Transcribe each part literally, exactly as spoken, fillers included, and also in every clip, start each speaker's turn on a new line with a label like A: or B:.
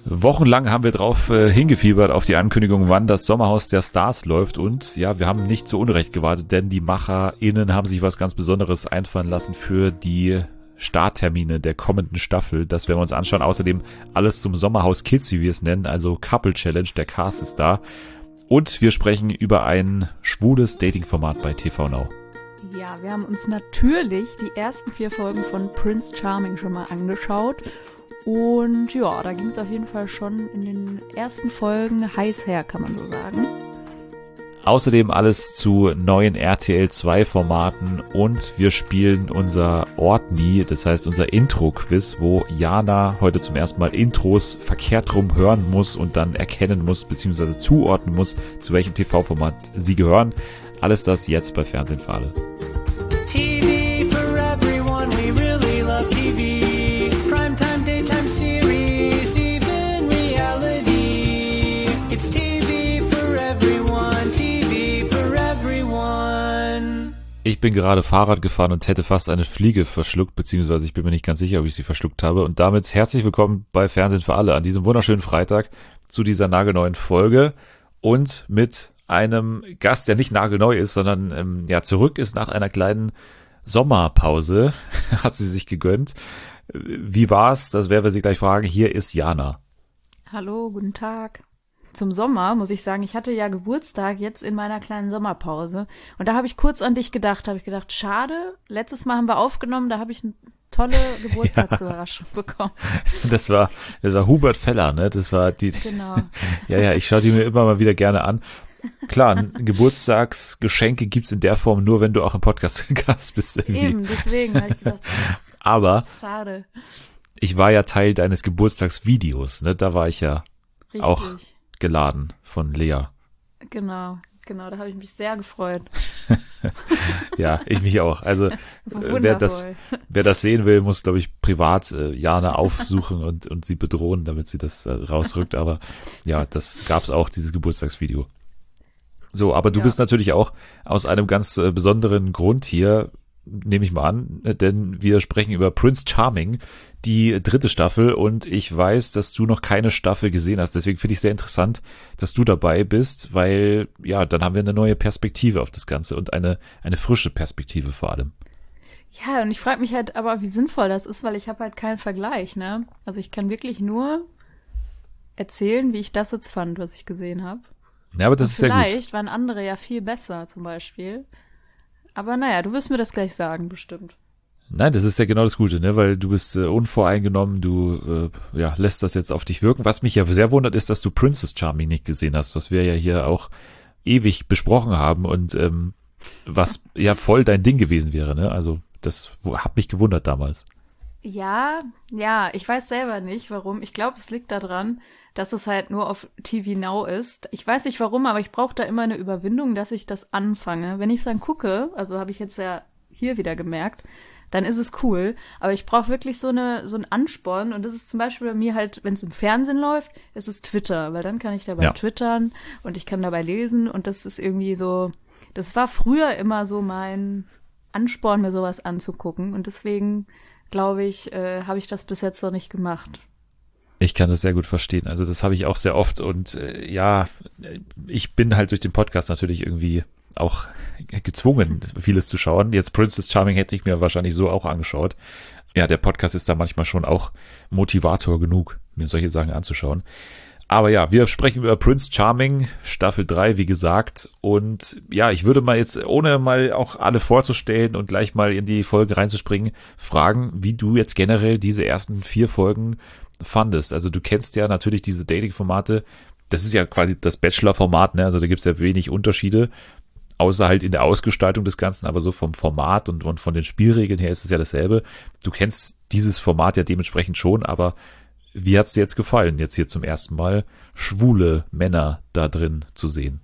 A: Wochenlang haben wir drauf äh, hingefiebert auf die Ankündigung, wann das Sommerhaus der Stars läuft und ja, wir haben nicht zu Unrecht gewartet, denn die MacherInnen haben sich was ganz Besonderes einfallen lassen für die Starttermine der kommenden Staffel. Das werden wir uns anschauen. Außerdem alles zum Sommerhaus Kids, wie wir es nennen, also Couple Challenge, der Cast ist da. Und wir sprechen über ein schwules Dating-Format bei T V Now.
B: Ja, wir haben uns natürlich die ersten vier Folgen von Prince Charming schon mal angeschaut. Und ja, da ging es auf jeden Fall schon in den ersten Folgen heiß her, kann man so sagen.
A: Außerdem alles zu neuen R T L zwei Formaten und wir spielen unser Ortni, das heißt unser Intro-Quiz, wo Jana heute zum ersten Mal Intros verkehrt rum hören muss und dann erkennen muss, beziehungsweise zuordnen muss, zu welchem T V-Format sie gehören. Alles das jetzt bei Fernsehen für alle.
C: T V for everyone, we really love T V. Primetime, daytime series, even reality. It's T V for everyone, T V for everyone.
A: Ich bin gerade Fahrrad gefahren und hätte fast eine Fliege verschluckt, beziehungsweise ich bin mir nicht ganz sicher, ob ich sie verschluckt habe. Und damit herzlich willkommen bei Fernsehen für alle an diesem wunderschönen Freitag zu dieser nagelneuen Folge und mit einem Gast, der nicht nagelneu ist, sondern ähm, ja zurück ist nach einer kleinen Sommerpause, hat sie sich gegönnt. Wie war's? Das werden wir sie gleich fragen. Hier ist Jana.
B: Hallo, guten Tag. Zum Sommer muss ich sagen, ich hatte ja Geburtstag jetzt in meiner kleinen Sommerpause und da habe ich kurz an dich gedacht, habe ich gedacht, schade, letztes Mal haben wir aufgenommen, da habe ich eine tolle Geburtstagsüberraschung ja. bekommen.
A: Das war, das war Hubert Feller, ne? Das war die.
B: Genau.
A: Ja, ja, ich schaue die mir immer mal wieder gerne an. Klar, Geburtstagsgeschenke gibt's in der Form nur, wenn du auch im Podcast Gast bist. Irgendwie.
B: Eben, deswegen habe ich gedacht,
A: aber
B: schade.
A: Ich war ja Teil deines Geburtstagsvideos, ne? Da war ich ja
B: Richtig.
A: Auch geladen von Lea.
B: Genau, genau, da habe ich mich sehr gefreut.
A: Ja, ich mich auch. Also wer das, wer das sehen will, muss, glaube ich, privat äh, Jana aufsuchen und, und sie bedrohen, damit sie das äh, rausrückt. Aber ja, das gab's auch, dieses Geburtstagsvideo. So, aber du ja. bist natürlich auch aus einem ganz äh, besonderen Grund hier, nehme ich mal an, denn wir sprechen über Prince Charming, die dritte Staffel und ich weiß, dass du noch keine Staffel gesehen hast. Deswegen finde ich sehr interessant, dass du dabei bist, weil ja, dann haben wir eine neue Perspektive auf das Ganze und eine eine frische Perspektive vor allem.
B: Ja, und ich frage mich halt aber, wie sinnvoll das ist, weil ich habe halt keinen Vergleich, ne? Also ich kann wirklich nur erzählen, wie ich das jetzt fand, was ich gesehen habe.
A: Ja, aber das
B: und
A: ist sehr gut.
B: Vielleicht waren andere ja viel besser zum Beispiel. Aber naja, du wirst mir das gleich sagen, bestimmt.
A: Nein, das ist ja genau das Gute, ne, weil du bist äh, unvoreingenommen, du äh, ja lässt das jetzt auf dich wirken. Was mich ja sehr wundert, ist, dass du Princess Charming nicht gesehen hast, was wir ja hier auch ewig besprochen haben und ähm, was ja voll dein Ding gewesen wäre, ne? Also das hat mich gewundert damals.
B: Ja, ja, ich weiß selber nicht, warum. Ich glaube, es liegt daran, dass es halt nur auf T V Now ist. Ich weiß nicht warum, aber ich brauche da immer eine Überwindung, dass ich das anfange. Wenn ich es dann gucke, also habe ich jetzt ja hier wieder gemerkt, dann ist es cool. Aber ich brauche wirklich so eine so einen Ansporn. Und das ist zum Beispiel bei mir halt, wenn es im Fernsehen läuft, ist es Twitter. Weil dann kann ich dabei ja. twittern und ich kann dabei lesen. Und das ist irgendwie so, das war früher immer so mein Ansporn, mir sowas anzugucken. Und deswegen, glaube ich, äh, habe ich das bis jetzt noch nicht gemacht.
A: Ich kann das sehr gut verstehen. Also das habe ich auch sehr oft und äh, ja, ich bin halt durch den Podcast natürlich irgendwie auch gezwungen, vieles zu schauen. Jetzt Princess Charming hätte ich mir wahrscheinlich so auch angeschaut. Ja, der Podcast ist da manchmal schon auch Motivator genug, mir solche Sachen anzuschauen. Aber ja, wir sprechen über Prince Charming, Staffel drei, wie gesagt. Und ja, ich würde mal jetzt, ohne mal auch alle vorzustellen und gleich mal in die Folge reinzuspringen, fragen, wie du jetzt generell diese ersten vier Folgen fandest. Also du kennst ja natürlich diese Dating-Formate. Das ist ja quasi das Bachelor-Format, ne? Also da gibt es ja wenig Unterschiede, außer halt in der Ausgestaltung des Ganzen, aber so vom Format und, und von den Spielregeln her ist es ja dasselbe. Du kennst dieses Format ja dementsprechend schon, aber wie hat's dir jetzt gefallen, jetzt hier zum ersten Mal schwule Männer da drin zu sehen?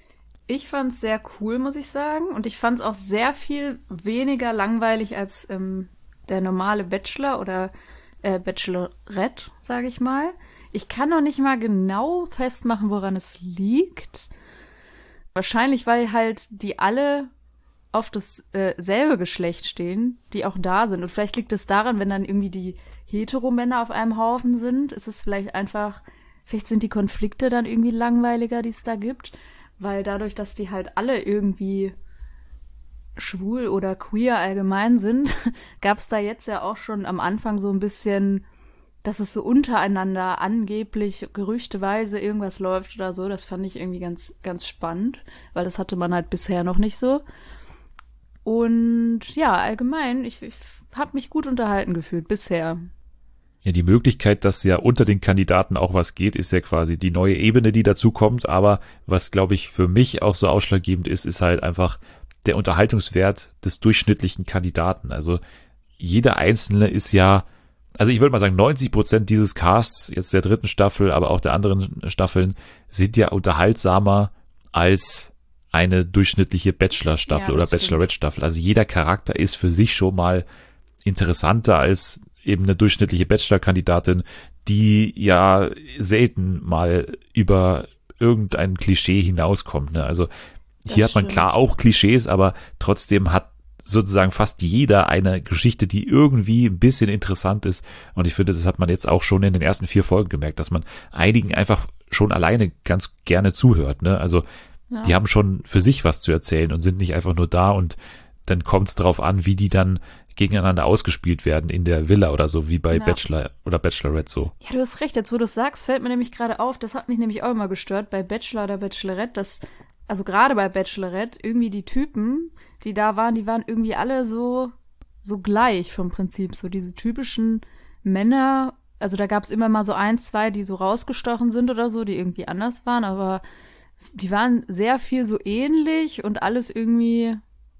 B: Ich fand's sehr cool, muss ich sagen. Und ich fand's auch sehr viel weniger langweilig als ähm, der normale Bachelor oder äh, Bachelorette, sage ich mal. Ich kann noch nicht mal genau festmachen, woran es liegt. Wahrscheinlich, weil halt die alle auf das äh, selbe Geschlecht stehen, die auch da sind. Und vielleicht liegt es daran, wenn dann irgendwie die Heteromänner auf einem Haufen sind, ist es vielleicht einfach, vielleicht sind die Konflikte dann irgendwie langweiliger, die es da gibt, weil dadurch, dass die halt alle irgendwie schwul oder queer allgemein sind, gab es da jetzt ja auch schon am Anfang so ein bisschen, dass es so untereinander angeblich gerüchteweise irgendwas läuft oder so. Das fand ich irgendwie ganz, ganz spannend, weil das hatte man halt bisher noch nicht so. Und ja, allgemein, ich, ich habe mich gut unterhalten gefühlt bisher.
A: Ja, die Möglichkeit, dass ja unter den Kandidaten auch was geht, ist ja quasi die neue Ebene, die dazu kommt. Aber was, glaube ich, für mich auch so ausschlaggebend ist, ist halt einfach der Unterhaltungswert des durchschnittlichen Kandidaten. Also jeder Einzelne ist ja, also ich würde mal sagen, neunzig Prozent dieses Casts, jetzt der dritten Staffel, aber auch der anderen Staffeln, sind ja unterhaltsamer als eine durchschnittliche Bachelor-Staffel
B: Ja,
A: oder
B: das stimmt.
A: Bachelorette-Staffel. Also jeder Charakter ist für sich schon mal interessanter als eben eine durchschnittliche Bachelor-Kandidatin, die ja selten mal über irgendein Klischee hinauskommt. Ne? Also hier
B: Das
A: hat man
B: stimmt.
A: klar auch Klischees, aber trotzdem hat sozusagen fast jeder eine Geschichte, die irgendwie ein bisschen interessant ist. Und ich finde, das hat man jetzt auch schon in den ersten vier Folgen gemerkt, dass man einigen einfach schon alleine ganz gerne zuhört. Ne? Also
B: Ja.
A: die haben schon für sich was zu erzählen und sind nicht einfach nur da und dann kommt es darauf an, wie die dann gegeneinander ausgespielt werden in der Villa oder so, wie bei
B: Ja.
A: Bachelor oder Bachelorette so.
B: Ja, du hast recht. Jetzt, wo du es sagst, fällt mir nämlich gerade auf, das hat mich nämlich auch immer gestört bei Bachelor oder Bachelorette, dass, also gerade bei Bachelorette, irgendwie die Typen, die da waren, die waren irgendwie alle so, so gleich vom Prinzip. So diese typischen Männer, also da gab es immer mal so ein, zwei, die so rausgestochen sind oder so, die irgendwie anders waren, aber die waren sehr viel so ähnlich und alles irgendwie,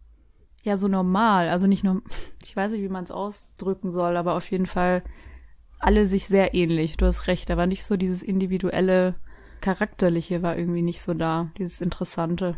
B: ja, so normal. Also nicht nur, ich weiß nicht, wie man es ausdrücken soll, aber auf jeden Fall alle sich sehr ähnlich. Du hast recht, da war nicht so dieses individuelle, charakterliche war irgendwie nicht so da, dieses Interessante.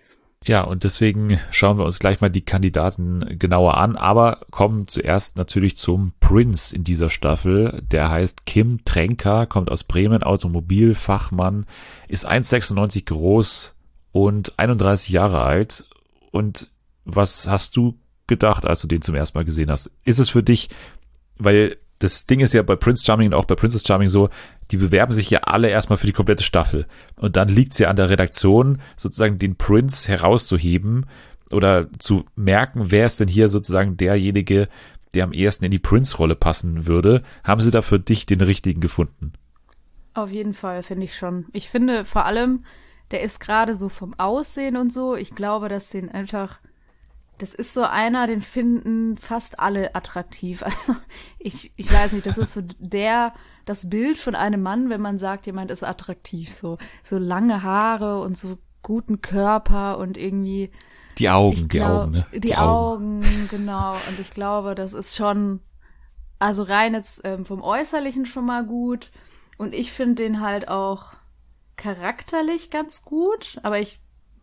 A: Ja, und deswegen schauen wir uns gleich mal die Kandidaten genauer an, aber kommen zuerst natürlich zum Prince in dieser Staffel. Der heißt Kim Tränker, kommt aus Bremen, Automobilfachmann, ist eins Komma sechsundneunzig groß und einunddreißig Jahre alt. Und was hast du gedacht, als du den zum ersten Mal gesehen hast? Ist es für dich, weil das Ding ist ja bei Prince Charming und auch bei Princess Charming so, die bewerben sich ja alle erstmal für die komplette Staffel. Und dann liegt es ja an der Redaktion, sozusagen den Prince herauszuheben oder zu merken, wer ist denn hier sozusagen derjenige, der am ehesten in die Prince-Rolle passen würde. Haben sie da für dich den richtigen gefunden?
B: Auf jeden Fall, finde ich schon. Ich finde vor allem, der ist gerade so vom Aussehen und so, ich glaube, dass den einfach, das ist so einer, den finden fast alle attraktiv. Also ich, ich weiß nicht, das ist so der, das Bild von einem Mann, wenn man sagt, jemand ist attraktiv. So, so lange Haare und so guten Körper und irgendwie.
A: Die Augen,
B: ich
A: die
B: glaub,
A: Augen, ne?
B: Die, Augen, genau. Und ich glaube, das ist schon, also rein jetzt ähm, vom Äußerlichen schon mal gut. Und ich finde den halt auch charakterlich ganz gut. Aber ich,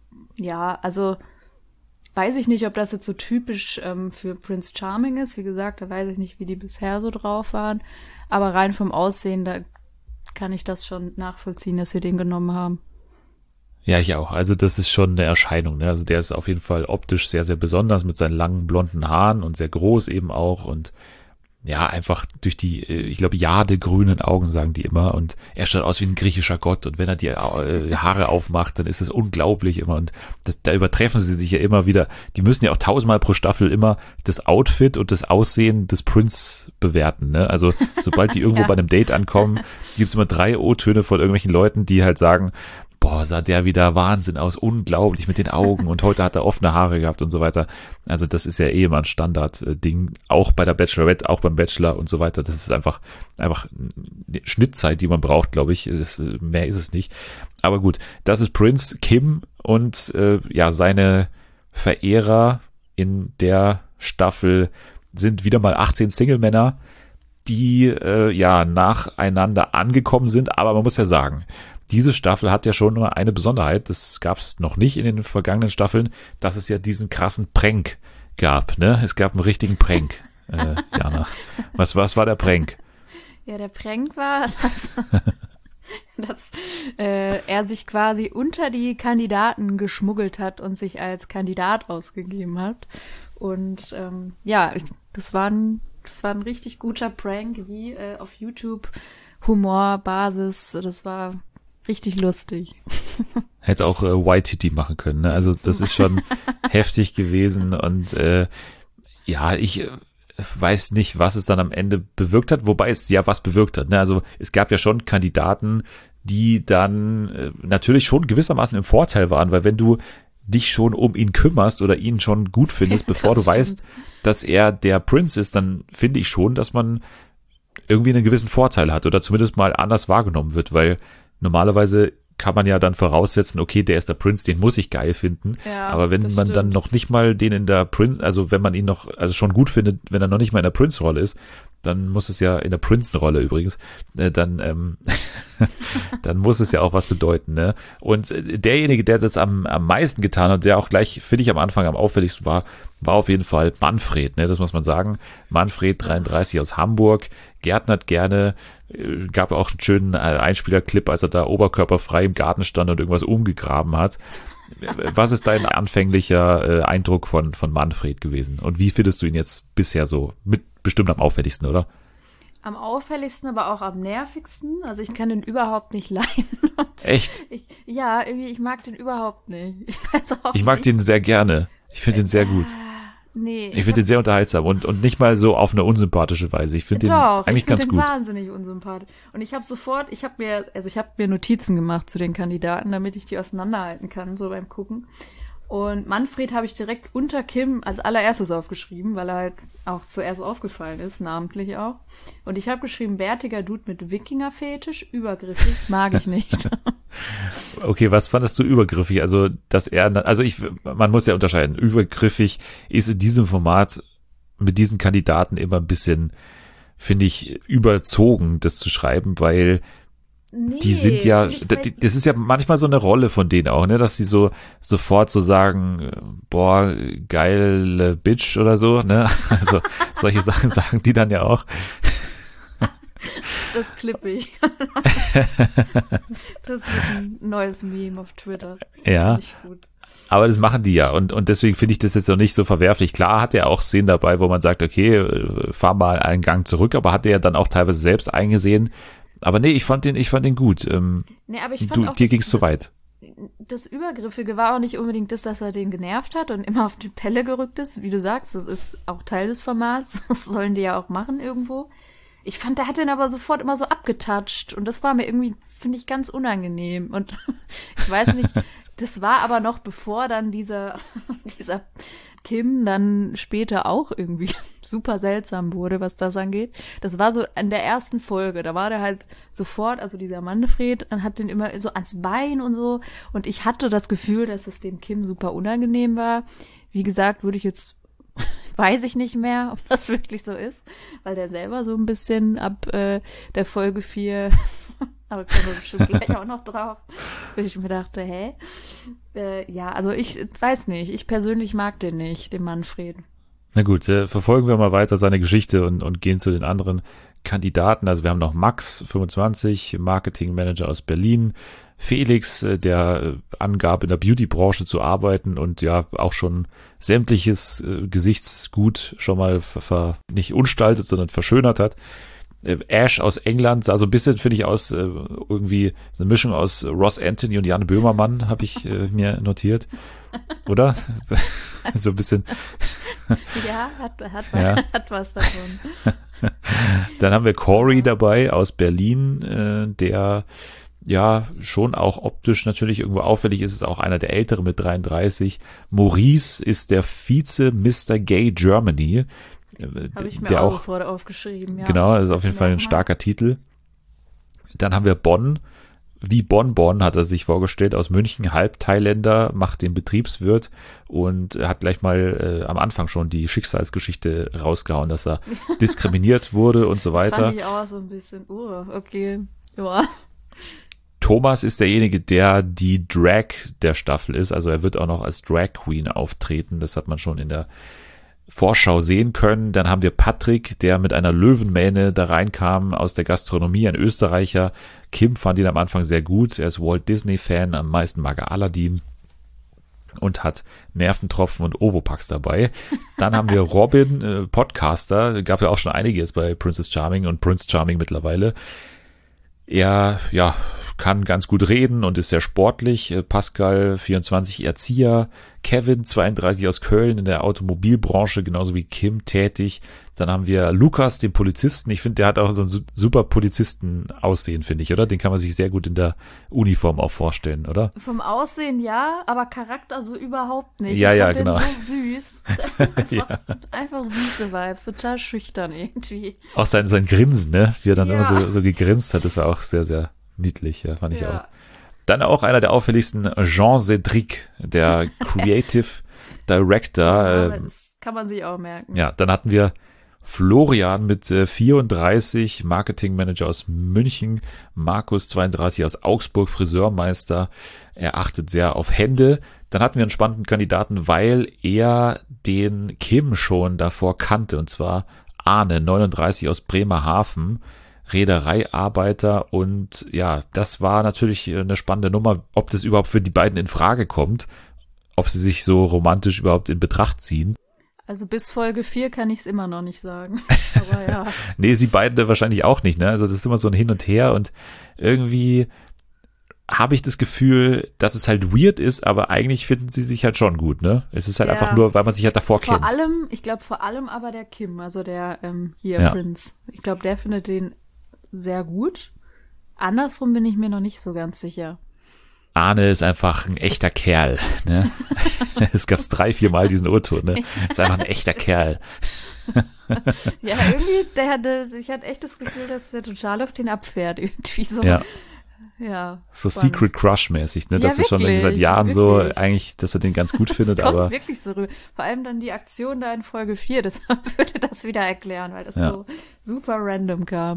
B: ja, also weiß ich nicht, ob das jetzt so typisch ähm, für Prince Charming ist. Wie gesagt, da weiß ich nicht, wie die bisher so drauf waren. Aber rein vom Aussehen, da kann ich das schon nachvollziehen, dass sie den genommen haben.
A: Ja, ich auch. Also das ist schon eine Erscheinung. Ne? Also der ist auf jeden Fall optisch sehr, sehr besonders mit seinen langen blonden Haaren und sehr groß eben auch und ja, einfach durch die, ich glaube, jadegrünen Augen, sagen die immer. Und er schaut aus wie ein griechischer Gott. Und wenn er die äh, Haare aufmacht, dann ist es unglaublich immer. Und das, da übertreffen sie sich ja immer wieder. Die müssen ja auch tausendmal pro Staffel immer das Outfit und das Aussehen des Prince bewerten. Ne? Also sobald die irgendwo
B: Ja.
A: bei einem Date ankommen, gibt's immer drei O-Töne von irgendwelchen Leuten, die halt sagen, boah, sah der wieder Wahnsinn aus, unglaublich mit den Augen und heute hat er offene Haare gehabt und so weiter. Also das ist ja eh immer ein Standard-Ding, auch bei der Bachelorette, auch beim Bachelor und so weiter. Das ist einfach, einfach eine Schnittzeit, die man braucht, glaube ich. Das, mehr ist es nicht. Aber gut, das ist Prince Kim und äh, ja, seine Verehrer in der Staffel sind wieder mal achtzehn Single-Männer, die äh, ja nacheinander angekommen sind, aber man muss ja sagen, diese Staffel hat ja schon nur eine Besonderheit, das gab es noch nicht in den vergangenen Staffeln, dass es ja diesen krassen Prank gab, ne? Es gab einen richtigen Prank, äh, Jana. Was, was war der Prank?
B: Ja, der Prank war, dass, dass äh, er sich quasi unter die Kandidaten geschmuggelt hat und sich als Kandidat ausgegeben hat. Und ähm, ja, das war ein Das war ein richtig guter Prank, wie äh, auf YouTube, Humorbasis. Das war richtig lustig.
A: Hätte auch äh, Waititi machen können, ne? Also das ist schon heftig gewesen und äh, ja, ich äh, weiß nicht, was es dann am Ende bewirkt hat, wobei es ja was bewirkt hat, ne? Also es gab ja schon Kandidaten, die dann äh, natürlich schon gewissermaßen im Vorteil waren, weil wenn du dich schon um ihn kümmerst oder ihn schon gut findest, bevor du
B: stimmt.
A: weißt, dass er der Prinz ist, dann finde ich schon, dass man irgendwie einen gewissen Vorteil hat oder zumindest mal anders wahrgenommen wird, weil normalerweise kann man ja dann voraussetzen, okay, der ist der Prinz, den muss ich geil finden.
B: Ja,
A: aber wenn
B: das
A: man dann
B: stimmt.
A: noch nicht mal den in der Prinz, also wenn man ihn noch, also schon gut findet, wenn er noch nicht mal in der Prinz-Rolle ist, dann muss es ja in der Prinzen-Rolle übrigens, äh, dann, ähm, dann muss es ja auch was bedeuten, ne? Und äh, derjenige, der das am, am meisten getan hat, der auch gleich, finde ich, am Anfang am auffälligsten war, war auf jeden Fall Manfred, ne? Das muss man sagen. Manfred, dreiunddreißig aus Hamburg, gärtnert gerne, äh, gab auch einen schönen äh, Einspielerclip, als er da oberkörperfrei im Garten stand und irgendwas umgegraben hat. Was ist dein anfänglicher äh, Eindruck von, von Manfred gewesen? Und wie findest du ihn jetzt bisher so? Mit bestimmt am auffälligsten, oder?
B: Am auffälligsten, aber auch am nervigsten. Also ich kann den überhaupt nicht leiden. Und
A: Echt?
B: Ich, ja, irgendwie, ich mag den überhaupt nicht. Ich weiß auch
A: Ich mag
B: nicht.
A: den sehr gerne. Ich finde den sehr gut.
B: Nee.
A: Ich finde den sehr unterhaltsam und, und nicht mal so auf eine unsympathische Weise. Ich finde den
B: Doch,
A: eigentlich
B: ich finde
A: ganz
B: den
A: gut.
B: wahnsinnig unsympathisch. Und ich habe sofort, ich habe mir, also ich habe mir Notizen gemacht zu den Kandidaten, damit ich die auseinanderhalten kann, so beim Gucken. Und Manfred habe ich direkt unter Kim als allererstes aufgeschrieben, weil er halt auch zuerst aufgefallen ist, namentlich auch. Und ich habe geschrieben, bärtiger Dude mit Wikinger-Fetisch, übergriffig, mag ich nicht.
A: Okay, was fandest du übergriffig? Also, dass er, also ich, man muss ja unterscheiden. Übergriffig ist in diesem Format mit diesen Kandidaten immer ein bisschen, finde ich, überzogen, das zu schreiben, weil
B: Nee,
A: die sind ja,
B: find ich bei-
A: d- das ist ja manchmal so eine Rolle von denen auch, ne, dass sie so sofort so sagen, boah, geile Bitch oder so, ne, also solche Sachen sagen die dann ja auch.
B: Das klippe ich. Das wird ein neues Meme auf Twitter.
A: Ja.
B: Finde ich gut.
A: Aber das machen die ja und, und deswegen finde ich das jetzt noch nicht so verwerflich. Klar hat er auch Szenen dabei, wo man sagt, okay, äh, fahr mal einen Gang zurück, aber hat er ja dann auch teilweise selbst eingesehen. Aber nee, ich fand den, ich fand den gut. Ähm,
B: Nee, aber ich fand
A: du,
B: auch,
A: dir
B: das-
A: ging's zu weit.
B: das Übergriffige war auch nicht unbedingt das, dass er den genervt hat und immer auf die Pelle gerückt ist. Wie du sagst, das ist auch Teil des Formats. Das sollen die ja auch machen irgendwo. Ich fand, der hat den aber sofort immer so abgetatscht und das war mir irgendwie, finde ich, ganz unangenehm. Und ich weiß nicht, das war aber noch bevor dann dieser, dieser Kim dann später auch irgendwie super seltsam wurde, was das angeht. Das war so in der ersten Folge, da war der halt sofort, also dieser Manfred, und hat den immer so ans Bein und so. Und ich hatte das Gefühl, dass es dem Kim super unangenehm war. Wie gesagt, würde ich jetzt, weiß ich nicht mehr, ob das wirklich so ist, weil der selber so ein bisschen ab äh, der Folge vier, aber kommen wir bestimmt gleich auch noch drauf, wo ich mir dachte, hä? Äh, ja, also ich weiß nicht, ich persönlich mag den nicht, den Manfred.
A: Na gut, äh, verfolgen wir mal weiter seine Geschichte und, und gehen zu den anderen Kandidaten. Also wir haben noch Max, fünfundzwanzig, Marketingmanager aus Berlin. Felix, äh, der äh, angab, in der Beauty-Branche zu arbeiten und ja auch schon sämtliches äh, Gesichtsgut schon mal ver, ver, nicht unstaltet, sondern verschönert hat. Äh, Ash aus England sah so ein bisschen, finde ich, aus äh, irgendwie eine Mischung aus Ross Anthony und Jan Böhmermann, habe ich äh, mir notiert. Oder? So ein bisschen.
B: Ja, hat, hat,
A: Ja.
B: hat was davon.
A: Dann haben wir Corey dabei aus Berlin, äh, der ja schon auch optisch natürlich irgendwo auffällig ist, ist auch einer der Älteren mit dreiunddreißig. Maurice ist der Vize Mister Gay Germany. äh,
B: Habe ich mir
A: der
B: auch
A: auch,
B: sofort aufgeschrieben, ja.
A: genau, das ist auf jeden
B: Muss
A: Fall
B: ich
A: ein
B: mir auch
A: starker Titel. Dann haben wir Bonn. Wie Bonbon hat er sich vorgestellt, aus München, halb Thailänder, macht den Betriebswirt und hat gleich mal äh, am Anfang schon die Schicksalsgeschichte rausgehauen, dass er diskriminiert wurde und so
B: mal.
A: weiter.
B: Fand ich auch so ein bisschen, oh, okay, ja.
A: Thomas ist derjenige, der die Drag der Staffel ist, also er wird auch noch als Drag Queen auftreten, das hat man schon in der Vorschau sehen können. Dann haben wir Patrick, der mit einer Löwenmähne da reinkam aus der Gastronomie, ein Österreicher. Kim fand ihn am Anfang sehr gut, er ist Walt Disney Fan, am meisten mag er Aladdin. und hat Nerventropfen und Ovopax dabei. Dann haben wir Robin, äh, Podcaster, gab ja auch schon einige jetzt bei Princess Charming und Prince Charming mittlerweile. Er, ja, kann ganz gut reden und ist sehr sportlich. Äh, Pascal, vierundzwanzig, Erzieher. Kevin, zweiunddreißig, aus Köln, in der Automobilbranche, genauso wie Kim, tätig. Dann haben wir Lukas, den Polizisten. Ich finde, der hat auch so ein su- super Polizisten-Aussehen, finde ich, oder? Den kann man sich sehr gut in der Uniform auch vorstellen, oder?
B: Vom Aussehen ja, aber Charakter so überhaupt nicht.
A: Ja,
B: ich
A: ja,
B: fand
A: genau.
B: den so süß. einfach,
A: Ja.
B: einfach süße Vibes, total schüchtern irgendwie.
A: Auch sein, sein Grinsen, ne? Wie er dann
B: Ja.
A: immer so, so gegrinst hat, das war auch sehr, sehr niedlich, ja, fand ich
B: Ja.
A: auch. Dann auch einer der auffälligsten, Jean Cédric, der Creative Director.
B: Aber
A: ähm,
B: das kann man sich auch merken.
A: Ja, dann hatten wir Florian mit äh, vierunddreißig, Marketingmanager aus München, Markus zweiunddreißig aus Augsburg, Friseurmeister. Er achtet sehr auf Hände. Dann hatten wir einen spannenden Kandidaten, weil er den Kim schon davor kannte, und zwar Arne, neununddreißig, aus Bremerhaven, Reedereiarbeiter. Und ja, das war natürlich eine spannende Nummer, ob das überhaupt für die beiden in Frage kommt, ob sie sich so romantisch überhaupt in Betracht ziehen.
B: Also bis Folge vier kann ich es immer noch nicht sagen. Aber ja.
A: Nee, sie beide wahrscheinlich auch nicht, ne? Also es ist immer so ein Hin und Her und irgendwie habe ich das Gefühl, dass es halt weird ist, aber eigentlich finden sie sich halt schon gut, ne? Es ist halt
B: Ja.
A: einfach nur, weil man sich halt davor
B: Vor
A: kennt.
B: allem, ich glaube vor allem aber der Kim, also der ähm, hier
A: Ja.
B: Prince. Ich glaube, der findet den sehr gut. Andersrum bin ich mir noch nicht so ganz sicher.
A: Arne ist einfach ein echter Kerl, ne? Es gab drei, vier Mal diesen O-Ton, ne? Ist einfach ein echter Kerl.
B: Ja, irgendwie, der hatte, ich hatte echt das Gefühl, dass der total auf den abfährt. Irgendwie so.
A: Ja,
B: ja
A: so
B: spannend.
A: Secret Crush-mäßig, ne?
B: Ja,
A: Das ist schon
B: wirklich,
A: seit Jahren so,
B: wirklich.
A: eigentlich, dass er den ganz gut
B: Das
A: findet,
B: kommt
A: aber
B: wirklich so rüber. Vor allem dann die Aktion da in Folge vier, das würde das wieder erklären, weil das
A: Ja.
B: so super random kam.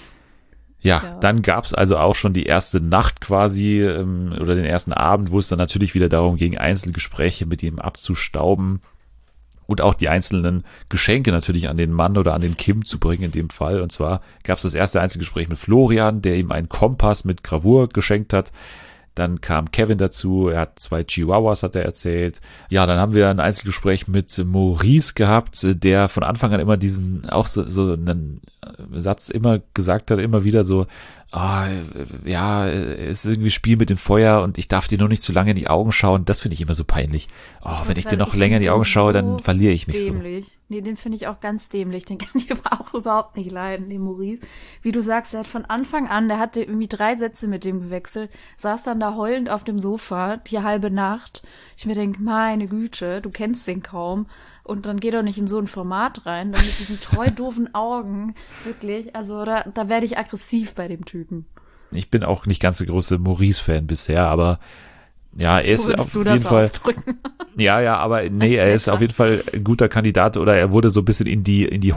A: ja,
B: Ja.
A: dann gab's also auch schon die erste Nacht quasi ähm, oder den ersten Abend, wo es dann natürlich wieder darum ging, Einzelgespräche mit ihm abzustauben und auch die einzelnen Geschenke natürlich an den Mann oder an den Kim zu bringen in dem Fall. Und zwar gab's das erste Einzelgespräch mit Florian, der ihm einen Kompass mit Gravur geschenkt hat. Dann kam Kevin dazu, er hat zwei Chihuahuas, hat er erzählt. Ja, dann haben wir ein Einzelgespräch mit Maurice gehabt, der von Anfang an immer diesen, auch so, so einen Satz immer gesagt hat, immer wieder so, ah, ja, es ist irgendwie Spiel mit dem Feuer und ich darf dir nur nicht zu lange in die Augen schauen. Das finde ich immer so peinlich. Oh,
B: Ich
A: wenn ich
B: wollte
A: dir
B: gerade-
A: noch
B: ich
A: länger in die
B: find
A: Augen
B: den
A: schaue,
B: so
A: dann verliere ich mich so.
B: Dämlich. Nee, den finde ich auch ganz dämlich. Den kann ich aber auch überhaupt nicht leiden, den Maurice. Wie du sagst, er hat von Anfang an, der hatte irgendwie drei Sätze mit dem gewechselt, saß dann da heulend auf dem Sofa, die halbe Nacht. Ich mir denke, meine Güte, du kennst den kaum. Und dann geh doch nicht in so ein Format rein, dann mit diesen treu doofen Augen. Wirklich, also da, da werde ich aggressiv bei dem Typen.
A: Ich bin auch nicht ganz der große Maurice-Fan bisher, aber ja, er
B: So
A: ist
B: würdest
A: auf
B: du
A: jeden
B: das
A: Fall.
B: ausdrücken.
A: Ja, ja, aber nee, er ist
B: Netter.
A: auf jeden Fall ein guter Kandidat oder er wurde so ein bisschen in die, in die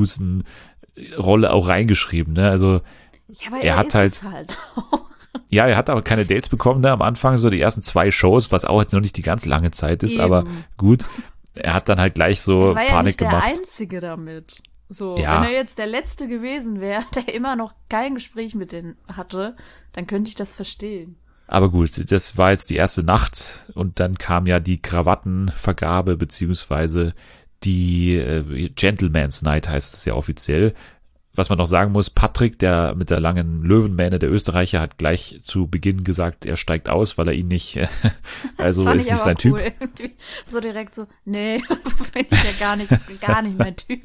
A: Heulsusen-Rolle auch reingeschrieben, ne? Also,
B: Ja, aber
A: Er
B: er,
A: hat
B: ist
A: halt-
B: es halt.
A: ja, er hat aber keine Dates bekommen, ne? Am Anfang so die ersten zwei Shows, was auch jetzt noch nicht die ganz lange Zeit ist,
B: Eben.
A: aber gut. Er hat dann halt gleich so
B: Er war ja
A: Panik
B: nicht der
A: gemacht.
B: Einzige damit. So,
A: Ja.
B: wenn er jetzt der Letzte gewesen wäre, der immer noch kein Gespräch mit denen hatte, dann könnte ich das verstehen.
A: Aber gut, das war jetzt die erste Nacht und dann kam ja die Krawattenvergabe beziehungsweise die äh, Gentleman's Night heißt es ja offiziell. Was man noch sagen muss, Patrick, der mit der langen Löwenmähne, der Österreicher, hat gleich zu Beginn gesagt, er steigt aus, weil er ihn nicht, äh, also
B: das fand
A: ist
B: ich
A: nicht
B: aber
A: sein Typ.
B: cool. Typ. So direkt so, nee, finde ich ja gar nicht, das ist gar nicht mein Typ.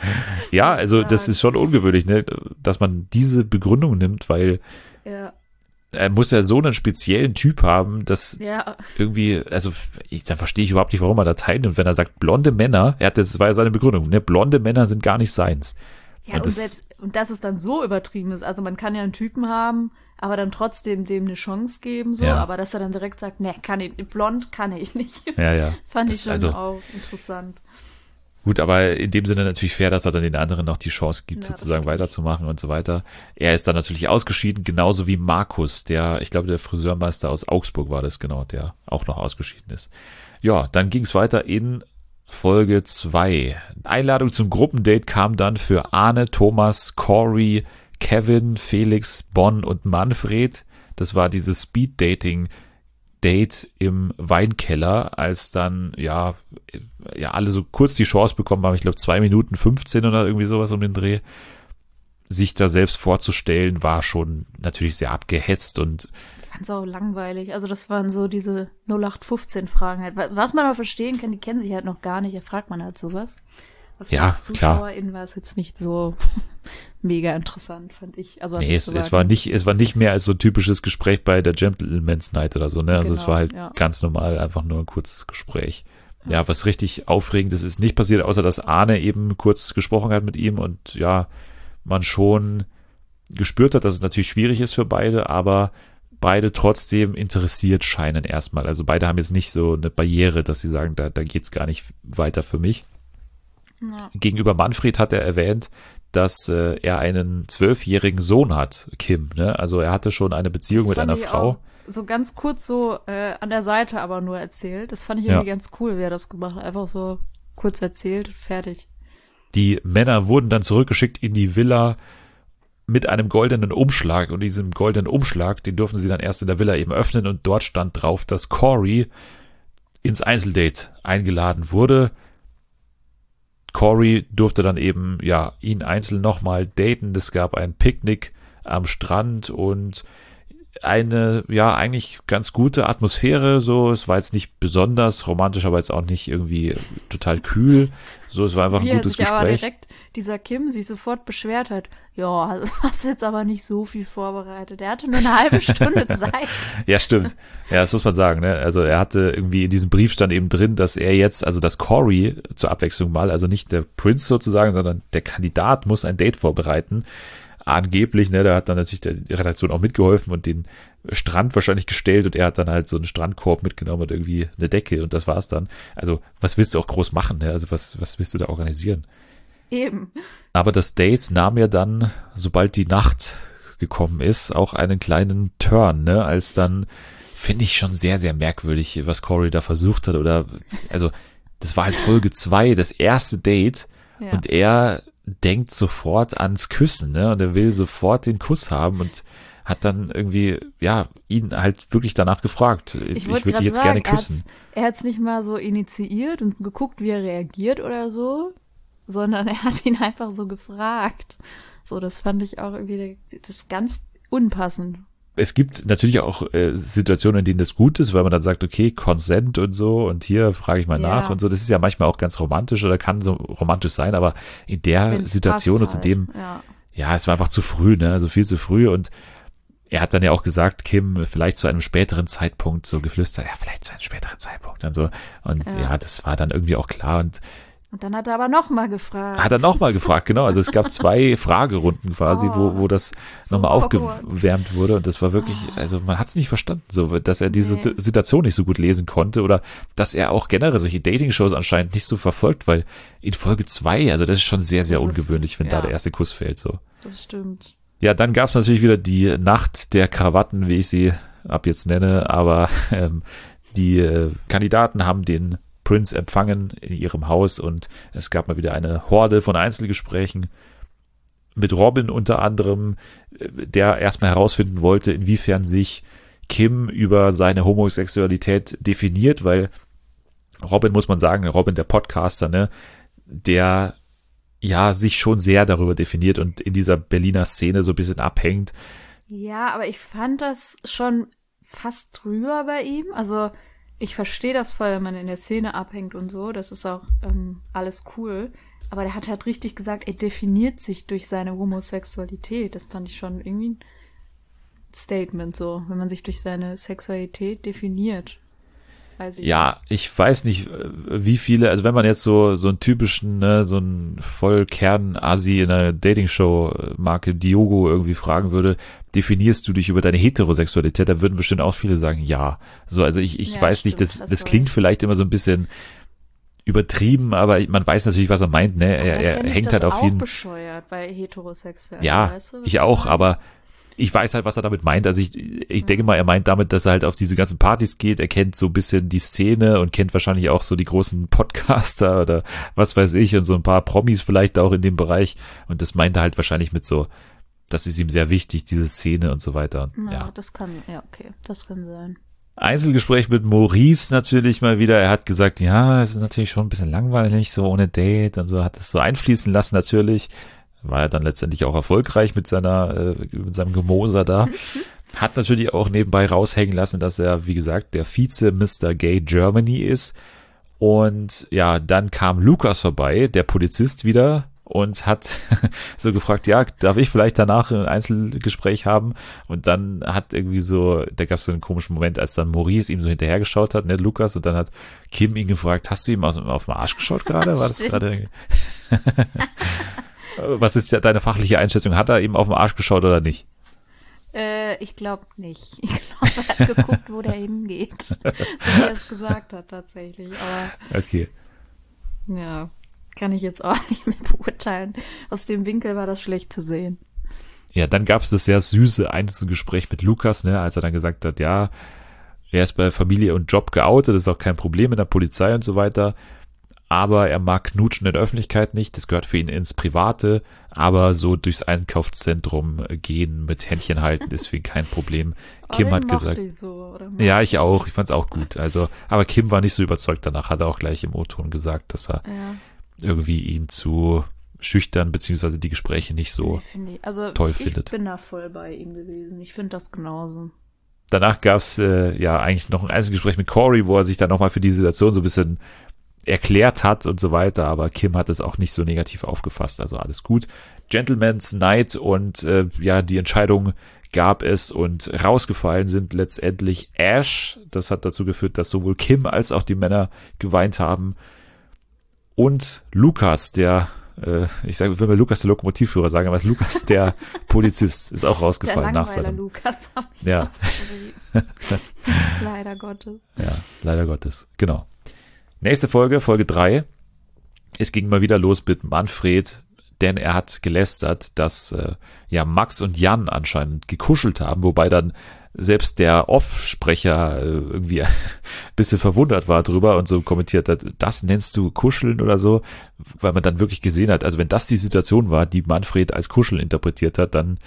A: Ja,
B: muss
A: also
B: ich
A: das
B: sagen.
A: ist schon ungewöhnlich, ne, dass man diese Begründung nimmt, weil
B: Ja,
A: er muss ja so einen speziellen Typ haben, dass
B: ja,
A: irgendwie, also ich, da verstehe ich überhaupt nicht, warum er da teilnimmt. Wenn er sagt, blonde Männer, er hat, das war ja seine Begründung, ne, blonde Männer sind gar nicht seins.
B: ja
A: Und
B: und,
A: das-
B: selbst, und dass es dann so übertrieben ist, also man kann ja einen Typen haben, aber dann trotzdem dem eine Chance geben, so,
A: Ja.
B: aber dass er dann direkt sagt, nee, kann ich, blond kann ich nicht.
A: Ja, ja.
B: Fand
A: Das-
B: ich schon
A: also-
B: auch interessant.
A: Gut, aber in dem Sinne natürlich fair, dass er dann den anderen noch die Chance gibt,
B: Ja, das
A: sozusagen
B: stimmt.
A: weiterzumachen und so weiter. Er ist dann natürlich ausgeschieden, genauso wie Markus, der, ich glaube, der Friseurmeister aus Augsburg war das, genau, der auch noch ausgeschieden ist. Ja, dann ging es weiter in Folge zwei. Einladung zum Gruppendate kam dann für Arne, Thomas, Corey, Kevin, Felix, Bonn und Manfred. Das war dieses Speed-Dating Date im Weinkeller, als dann, ja, ja, alle so kurz die Chance bekommen haben, ich glaube zwei Minuten fünfzehn oder irgendwie sowas um den Dreh, sich da selbst vorzustellen, war schon natürlich sehr abgehetzt und
B: Ich fand's auch langweilig. Also das waren so diese null acht fünfzehn Fragen halt. Was man aber verstehen kann, die kennen sich halt noch gar nicht, da fragt man halt sowas. Aber für
A: Ja,
B: die
A: klar.
B: ZuschauerInnen war es jetzt nicht so mega interessant, fand ich. Also
A: nee, es, es war nicht, es war nicht mehr als so ein typisches Gespräch bei der Gentleman's Night oder so, ne? Also es
B: Genau,
A: war halt
B: ja.
A: ganz normal, einfach nur ein kurzes Gespräch. Ja, was richtig Aufregendes ist nicht passiert, außer dass Arne eben kurz gesprochen hat mit ihm und ja, man schon gespürt hat, dass es natürlich schwierig ist für beide, aber beide trotzdem interessiert scheinen erstmal. Also beide haben jetzt nicht so eine Barriere, dass sie sagen, da, da geht's gar nicht weiter für mich.
B: Ja.
A: Gegenüber Manfred hat er erwähnt, dass äh, er einen zwölfjährigen Sohn hat, Kim. Ne? Also er hatte schon eine Beziehung
B: Das
A: mit
B: fand
A: einer
B: ich
A: Frau.
B: auch so ganz kurz so äh, an der Seite aber nur erzählt. Das fand ich
A: Ja.
B: irgendwie ganz cool, wie er das gemacht hat. Einfach so kurz erzählt, fertig.
A: Die Männer wurden dann zurückgeschickt in die Villa mit einem goldenen Umschlag und diesem goldenen Umschlag, den durften sie dann erst in der Villa eben öffnen und dort stand drauf, dass Corey ins Einzeldate eingeladen wurde. Corey durfte dann eben, ja, ihn einzeln nochmal daten. Es gab ein Picknick am Strand und eine, ja, eigentlich ganz gute Atmosphäre, so. Es war jetzt nicht besonders romantisch, aber jetzt auch nicht irgendwie total kühl. So, es war einfach
B: Wie
A: ein
B: er
A: gutes
B: sich aber
A: Gespräch.
B: direkt, dieser Kim, sich sofort beschwert hat. Ja, hast jetzt aber nicht so viel vorbereitet. Er hatte nur eine halbe Stunde Zeit.
A: Ja, stimmt. Ja, das muss man sagen, ne? Also er hatte irgendwie in diesem Brief stand eben drin, dass er jetzt, also dass Corey zur Abwechslung mal, also nicht der Prinz sozusagen, sondern der Kandidat muss ein Date vorbereiten. Angeblich, ne, da hat dann natürlich die Redaktion auch mitgeholfen und den Strand wahrscheinlich gestellt und er hat dann halt so einen Strandkorb mitgenommen und irgendwie eine Decke und das war's dann. Also, was willst du auch groß machen, ne? Also, was, was willst du da organisieren?
B: Eben.
A: Aber das Date nahm ja dann, sobald die Nacht gekommen ist, auch einen kleinen Turn, ne, als dann, finde ich schon sehr, sehr merkwürdig, was Corey da versucht hat oder, also, das war halt Folge zwei, das erste Date
B: Ja.
A: und er denkt sofort ans Küssen, ne, und er will sofort den Kuss haben und hat dann irgendwie, ja, ihn halt wirklich danach gefragt. Ich, ich
B: wollte
A: würde
B: grad
A: dich jetzt
B: sagen,
A: gerne küssen.
B: Er hat es nicht mal so initiiert und geguckt, wie er reagiert oder so, sondern er hat ihn einfach so gefragt. So, das fand ich auch irgendwie das ist ganz unpassend.
A: Es gibt natürlich auch äh, Situationen, in denen das gut ist, weil man dann sagt, okay, Consent und so und hier frage ich mal
B: Ja.
A: nach und so. Das ist ja manchmal auch ganz romantisch oder kann so romantisch sein, aber in der
B: Wenn's
A: Situation und
B: passt
A: zu
B: halt.
A: dem,
B: Ja.
A: ja, es war einfach zu früh, ne, also viel zu früh und er hat dann ja auch gesagt, Kim, vielleicht zu einem späteren Zeitpunkt, so geflüstert, ja, vielleicht zu einem späteren Zeitpunkt und so. Und ja,
B: Ja.
A: das war dann irgendwie auch klar und
B: Und dann hat er aber noch mal gefragt.
A: hat er nochmal gefragt, genau. Also es gab zwei Fragerunden quasi, wo, wo das
B: so
A: nochmal
B: awkward.
A: aufgewärmt wurde. Und das war wirklich, also man hat es nicht verstanden, so, dass er diese
B: Nee.
A: Situation nicht so gut lesen konnte oder dass er auch generell solche Dating-Shows anscheinend nicht so verfolgt, weil in Folge zwei, also das ist schon sehr, sehr
B: Das ist-
A: ungewöhnlich, wenn da
B: ja.
A: der erste Kuss fällt, so.
B: Das stimmt.
A: Ja, dann gab es natürlich wieder die Nacht der Krawatten, wie ich sie ab jetzt nenne, aber ähm, die äh, Kandidaten haben den Prinz empfangen in ihrem Haus und es gab mal wieder eine Horde von Einzelgesprächen mit Robin unter anderem, äh, der erstmal herausfinden wollte, inwiefern sich Kim über seine Homosexualität definiert, weil Robin, muss man sagen, Robin, der Podcaster, ne, der ja sich schon sehr darüber definiert und in dieser Berliner Szene so ein bisschen abhängt.
B: Ja, aber ich fand das schon fast drüber bei ihm. Also ich verstehe das voll, wenn man in der Szene abhängt und so. Das ist auch ähm, alles cool. Aber der hat halt richtig gesagt, er definiert sich durch seine Homosexualität. Das fand ich schon irgendwie ein Statement so, wenn man sich durch seine Sexualität definiert. Weiß ich
A: Ja, ich weiß nicht, äh, wie viele, also wenn man jetzt so so einen typischen, ne, so einen Vollkern-Asi in einer Dating-Show-Marke Diogo irgendwie fragen würde, definierst du dich über deine Heterosexualität, da würden bestimmt auch viele sagen, ja. So, also ich, ich
B: Ja,
A: weiß nicht,
B: stimmt,
A: das,
B: hast
A: das
B: du
A: klingt
B: recht.
A: vielleicht immer so ein bisschen übertrieben, aber man weiß natürlich, was er meint, ne? Er,
B: Aber
A: er
B: fänd ich
A: hängt
B: das
A: halt auf
B: auch
A: ihn.
B: bescheuert bei Heterosexuellen.
A: Ja,
B: weißt du, was
A: ich auch,
B: meine?
A: aber ich weiß halt, was er damit meint. Also ich, ich denke mal, er meint damit, dass er halt auf diese ganzen Partys geht. Er kennt so ein bisschen die Szene und kennt wahrscheinlich auch so die großen Podcaster oder was weiß ich und so ein paar Promis vielleicht auch in dem Bereich. Und das meint er halt wahrscheinlich mit so, das ist ihm sehr wichtig, diese Szene und so weiter.
B: Ja,
A: Ja.
B: das kann, ja, okay, das kann sein.
A: Einzelgespräch mit Maurice natürlich mal wieder. Er hat gesagt, ja, es ist natürlich schon ein bisschen langweilig, so ohne Date und so, hat es so einfließen lassen natürlich. War er dann letztendlich auch erfolgreich mit seiner, äh, mit seinem Gemoser da. Hat natürlich auch nebenbei raushängen lassen, dass er, wie gesagt, der Vize Mister Gay Germany ist. Und ja, dann kam Lukas vorbei, der Polizist wieder, und hat so gefragt, ja, darf ich vielleicht danach ein Einzelgespräch haben? Und dann hat irgendwie so, da gab es so einen komischen Moment, als dann Maurice ihm so hinterhergeschaut hat, ne, Lukas, und dann hat Kim ihn gefragt, hast du ihm aus, auf den Arsch geschaut gerade? War das gerade? Was ist ja deine fachliche Einschätzung? Hat er ihm auf den Arsch geschaut oder nicht?
B: Äh, ich glaube nicht. Ich glaube, er hat geguckt, wo der hingeht. So wie er es gesagt hat, tatsächlich. Aber
A: Okay.
B: ja, kann ich jetzt auch nicht mehr beurteilen. Aus dem Winkel war das schlecht zu sehen.
A: Ja, dann gab es das sehr süße Einzelgespräch mit Lukas, ne, als er dann gesagt hat, ja, er ist bei Familie und Job geoutet, das ist auch kein Problem in der Polizei und so weiter, aber er mag Knutschen in der Öffentlichkeit nicht, das gehört für ihn ins Private, aber so durchs Einkaufszentrum gehen mit Händchen halten ist für ihn kein Problem. Kim
B: oh,
A: hat gesagt,
B: ich so, oder
A: ja, ich auch, ich fand's auch gut, also, aber Kim war nicht so überzeugt danach, hat er auch gleich im O-Ton gesagt, dass er
B: ja.
A: irgendwie ihn zu schüchtern, beziehungsweise die Gespräche nicht so
B: Nee, ich. Also,
A: toll
B: ich
A: findet.
B: bin da voll bei ihm gewesen. Ich finde das genauso.
A: Danach gab's äh, ja eigentlich noch ein Einzelgespräch mit Corey, wo er sich dann nochmal für die Situation so ein bisschen erklärt hat und so weiter, aber Kim hat es auch nicht so negativ aufgefasst, also alles gut. Gentleman's Night und äh, ja, die Entscheidung gab es und rausgefallen sind letztendlich Ash. Das hat dazu geführt, dass sowohl Kim als auch die Männer geweint haben. Und Lukas, der, äh, ich sage, ich will mal Lukas der Lokomotivführer sagen, aber es ist Lukas der Polizist, ist auch rausgefallen
B: Der
A: nach
B: Langweiler
A: seinem.
B: Lukas. hab ich
A: Ja.
B: aufgeschrieben. Leider Gottes.
A: Ja, leider Gottes. Genau. Nächste Folge, Folge drei. Es ging mal wieder los mit Manfred, denn er hat gelästert, dass äh, ja Max und Jan anscheinend gekuschelt haben, wobei dann selbst der Off-Sprecher äh, irgendwie ein bisschen verwundert war drüber und so kommentiert hat, das nennst du Kuscheln oder so, weil man dann wirklich gesehen hat, also wenn das die Situation war, die Manfred als Kuscheln interpretiert hat, dann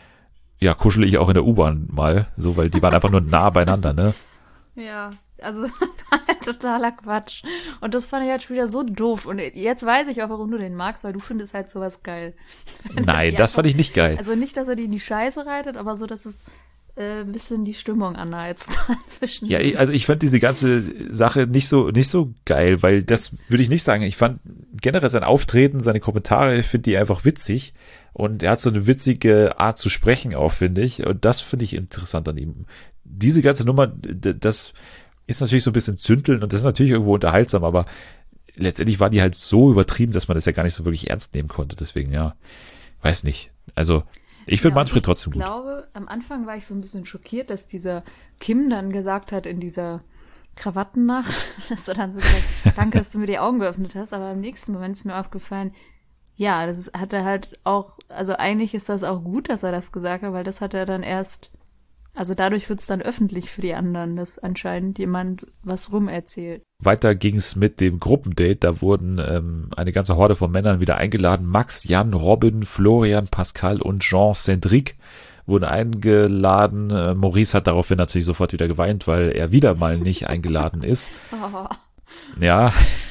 A: ja, kuschel ich auch in der U-Bahn mal, so, weil die waren einfach nur nah beieinander, ne?
B: Ja, also totaler Quatsch. Und das fand ich halt schon wieder so doof. Und jetzt weiß ich auch, warum du den magst, weil du findest halt sowas geil. Wenn
A: Nein,
B: die
A: das
B: einfach-
A: fand ich nicht geil.
B: Also nicht, dass er die in die Scheiße reitet, aber so, dass es äh, ein bisschen die Stimmung anheizt zwischen.
A: Ja, ich- also ich fand diese ganze Sache nicht so nicht so geil, weil das würde ich nicht sagen. Ich fand generell sein Auftreten, seine Kommentare, ich finde die einfach witzig und er hat so eine witzige Art zu sprechen auch, finde ich, und das finde ich interessant an ihm. Diese ganze Nummer, d- das ist natürlich so ein bisschen zündeln und das ist natürlich irgendwo unterhaltsam, aber letztendlich war die halt so übertrieben, dass man das ja gar nicht so wirklich ernst nehmen konnte. Deswegen, ja, weiß nicht. Also ich finde
B: Ja,
A: Manfred
B: ich
A: trotzdem gut.
B: Ich glaube, am Anfang war ich so ein bisschen schockiert, dass dieser Kim dann gesagt hat in dieser Krawattennacht, dass er dann so gesagt, danke, dass du mir die Augen geöffnet hast, aber im nächsten Moment ist mir aufgefallen, ja, das ist, hat er halt auch, also eigentlich ist das auch gut, dass er das gesagt hat, weil das hat er dann erst, also dadurch wird es dann öffentlich für die anderen, dass anscheinend jemand was rumerzählt.
A: Weiter ging es mit dem Gruppendate. Da wurden ähm, eine ganze Horde von Männern wieder eingeladen. Max, Jan, Robin, Florian, Pascal und Jean Cendric wurden eingeladen. Äh, Maurice hat daraufhin natürlich sofort wieder geweint, weil er wieder mal nicht eingeladen ist.
B: Oh.
A: Ja,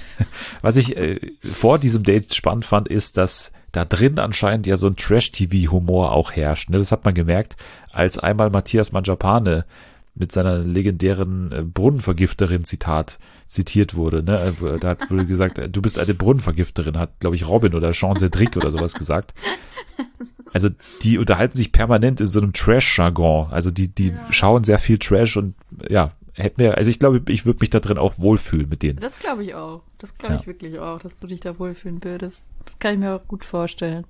A: was ich äh, vor diesem Date spannend fand, ist, dass da drin anscheinend ja so ein Trash-T V-Humor auch herrscht. Ne? Das hat man gemerkt, als einmal Matthias Mangiapane mit seiner legendären äh, Brunnenvergifterin-Zitat zitiert wurde. Ne? Äh, Da hat wurde gesagt, äh, du bist eine Brunnenvergifterin, hat, glaube ich, Robin oder Jean Cedric oder sowas gesagt. Also die unterhalten sich permanent in so einem Trash-Jargon. Also die, die
B: Ja.
A: schauen sehr viel Trash und ja, hätte mir, also ich glaube, ich würde mich da drin auch wohlfühlen mit denen.
B: Das glaube ich auch. Das glaube
A: Ja.
B: ich wirklich auch, dass du dich da wohlfühlen würdest. Das kann ich mir auch gut vorstellen.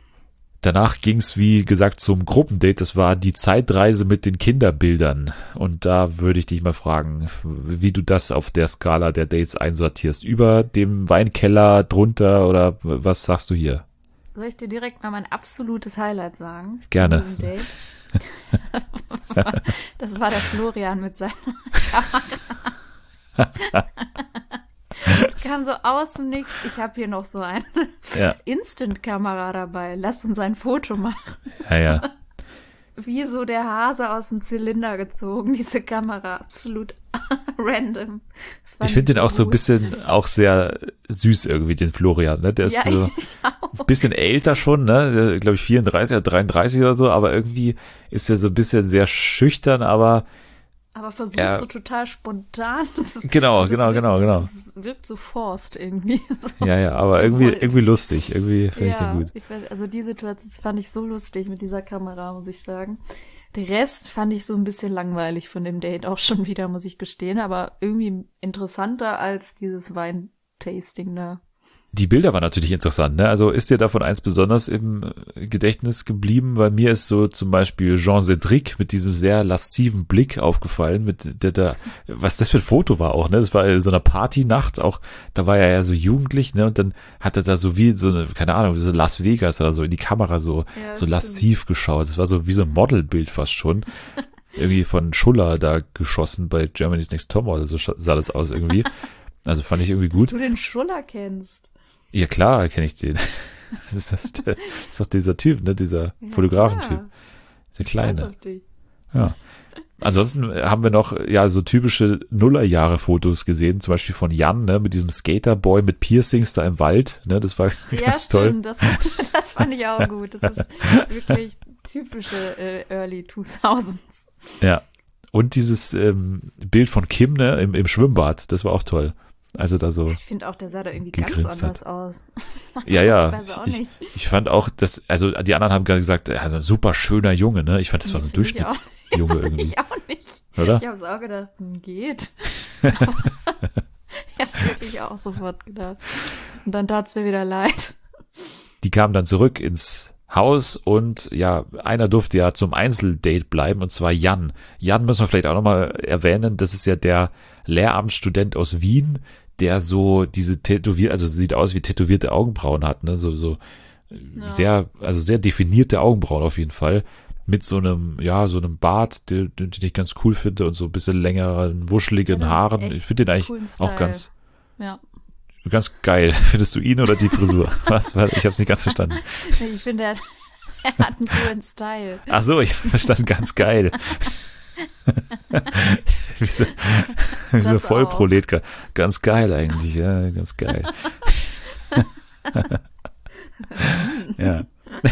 A: Danach ging es, wie gesagt, zum Gruppendate. Das war die Zeitreise mit den Kinderbildern. Und da würde ich dich mal fragen, wie du das auf der Skala der Dates einsortierst. Über dem Weinkeller, drunter oder was sagst du hier?
B: Soll ich dir direkt mal mein absolutes Highlight sagen?
A: Gerne.
B: Von diesem Date? Das war der Florian mit seiner Kamera. Kam so aus dem Nichts. Ich habe hier noch so eine
A: Ja,
B: Instant-Kamera dabei. Lass uns ein Foto machen.
A: ja, ja.
B: wie so der Hase aus dem Zylinder gezogen, diese Kamera. Absolut random. Das fand
A: Ich finde den auch so ein
B: gut.
A: bisschen, auch sehr süß irgendwie, den Florian, ne? Der ist
B: Ja,
A: so
B: ich auch.
A: ein bisschen älter schon, ne? Glaube ich vierunddreißig oder dreiunddreißig oder so, aber irgendwie ist er so ein bisschen sehr schüchtern, aber
B: Aber versucht
A: Ja.
B: so total spontan. Das ist,
A: Genau,
B: das
A: genau,
B: wirkt,
A: genau, genau.
B: Das wirkt so forced irgendwie. So.
A: ja, ja, aber irgendwie,
B: Gewollt.
A: irgendwie lustig. Irgendwie finde ich den
B: Ja,
A: gut.
B: ich fand, also die Situation fand ich so lustig mit dieser Kamera, muss ich sagen. Der Rest fand ich so ein bisschen langweilig von dem Date auch schon wieder, muss ich gestehen, aber irgendwie interessanter als dieses Weintasting da.
A: Die Bilder waren natürlich interessant, ne? Also ist dir davon eins besonders im Gedächtnis geblieben? Bei mir ist so zum Beispiel Jean Cédric mit diesem sehr lasziven Blick aufgefallen, mit der, der, was das für ein Foto war auch, ne? Das war so eine Partynacht, auch, da war er ja so jugendlich, ne? Und dann hat er da so wie so eine, keine Ahnung, so Las Vegas oder so in die Kamera so,
B: Ja,
A: so
B: stimmt.
A: lasziv geschaut. Das war so wie so ein Modelbild fast schon. Irgendwie von Schuller da geschossen bei Germany's Next Topmodel, so sah das aus irgendwie. Also fand ich irgendwie
B: Dass
A: gut.
B: du den Schuller kennst.
A: Ja, klar, kenne ich den. Das ist, das, das ist doch dieser Typ, ne? Dieser
B: Ja,
A: Fotografentyp.
B: klar.
A: Der
B: Stolz
A: Kleine.
B: auf dich.
A: Ja. Ansonsten haben wir noch, ja, so typische Nullerjahre-Fotos gesehen, zum Beispiel von Jan, ne, mit diesem Skaterboy mit Piercings da im Wald, ne, das war
B: Ja,
A: ganz toll.
B: stimmt. Das, das fand ich auch gut. Das ist wirklich typische äh, Early zweitausends.
A: Ja. Und dieses ähm, Bild von Kim, ne, im, im Schwimmbad, das war auch toll. Also da so.
B: Ich finde auch, der sah da irgendwie ganz
A: gegrinst
B: anders
A: hat.
B: aus.
A: Ja, ja.
B: Ich weiß auch
A: Ich,
B: nicht.
A: ich fand auch, dass, also die anderen haben gerade gesagt, also ein super schöner Junge, ne? Ich fand, das war so ein
B: Nee, find ich auch.
A: Durchschnittsjunge irgendwie,
B: Ich auch nicht.
A: oder?
B: Ich habe es auch gedacht, hm, geht. Aber ich habe es wirklich auch sofort gedacht. Und dann tat es mir wieder leid.
A: Die kamen dann zurück ins Haus und ja, einer durfte ja zum Einzeldate bleiben und zwar Jan. Jan müssen wir vielleicht auch nochmal erwähnen, das ist ja der Lehramtsstudent aus Wien, der so diese tätowiert, also sieht aus wie tätowierte Augenbrauen hat, ne, so, so
B: Ja.
A: sehr, also sehr definierte Augenbrauen auf jeden Fall, mit so einem, ja, so einem Bart, den, den ich ganz cool finde und so ein bisschen längeren, wuscheligen
B: Ja,
A: Haaren.
B: echt
A: Ich finde den eigentlich
B: coolen
A: auch
B: Style.
A: ganz,
B: Ja.
A: ganz geil. Findest du ihn oder die Frisur? Was? Ich habe es nicht ganz verstanden.
B: Ich finde, er, er hat einen coolen Style.
A: Ach so, ich habe verstanden, ganz geil. wie so, wie so
B: Das
A: Vollprolet. Ganz geil eigentlich, ja, ganz geil. ja.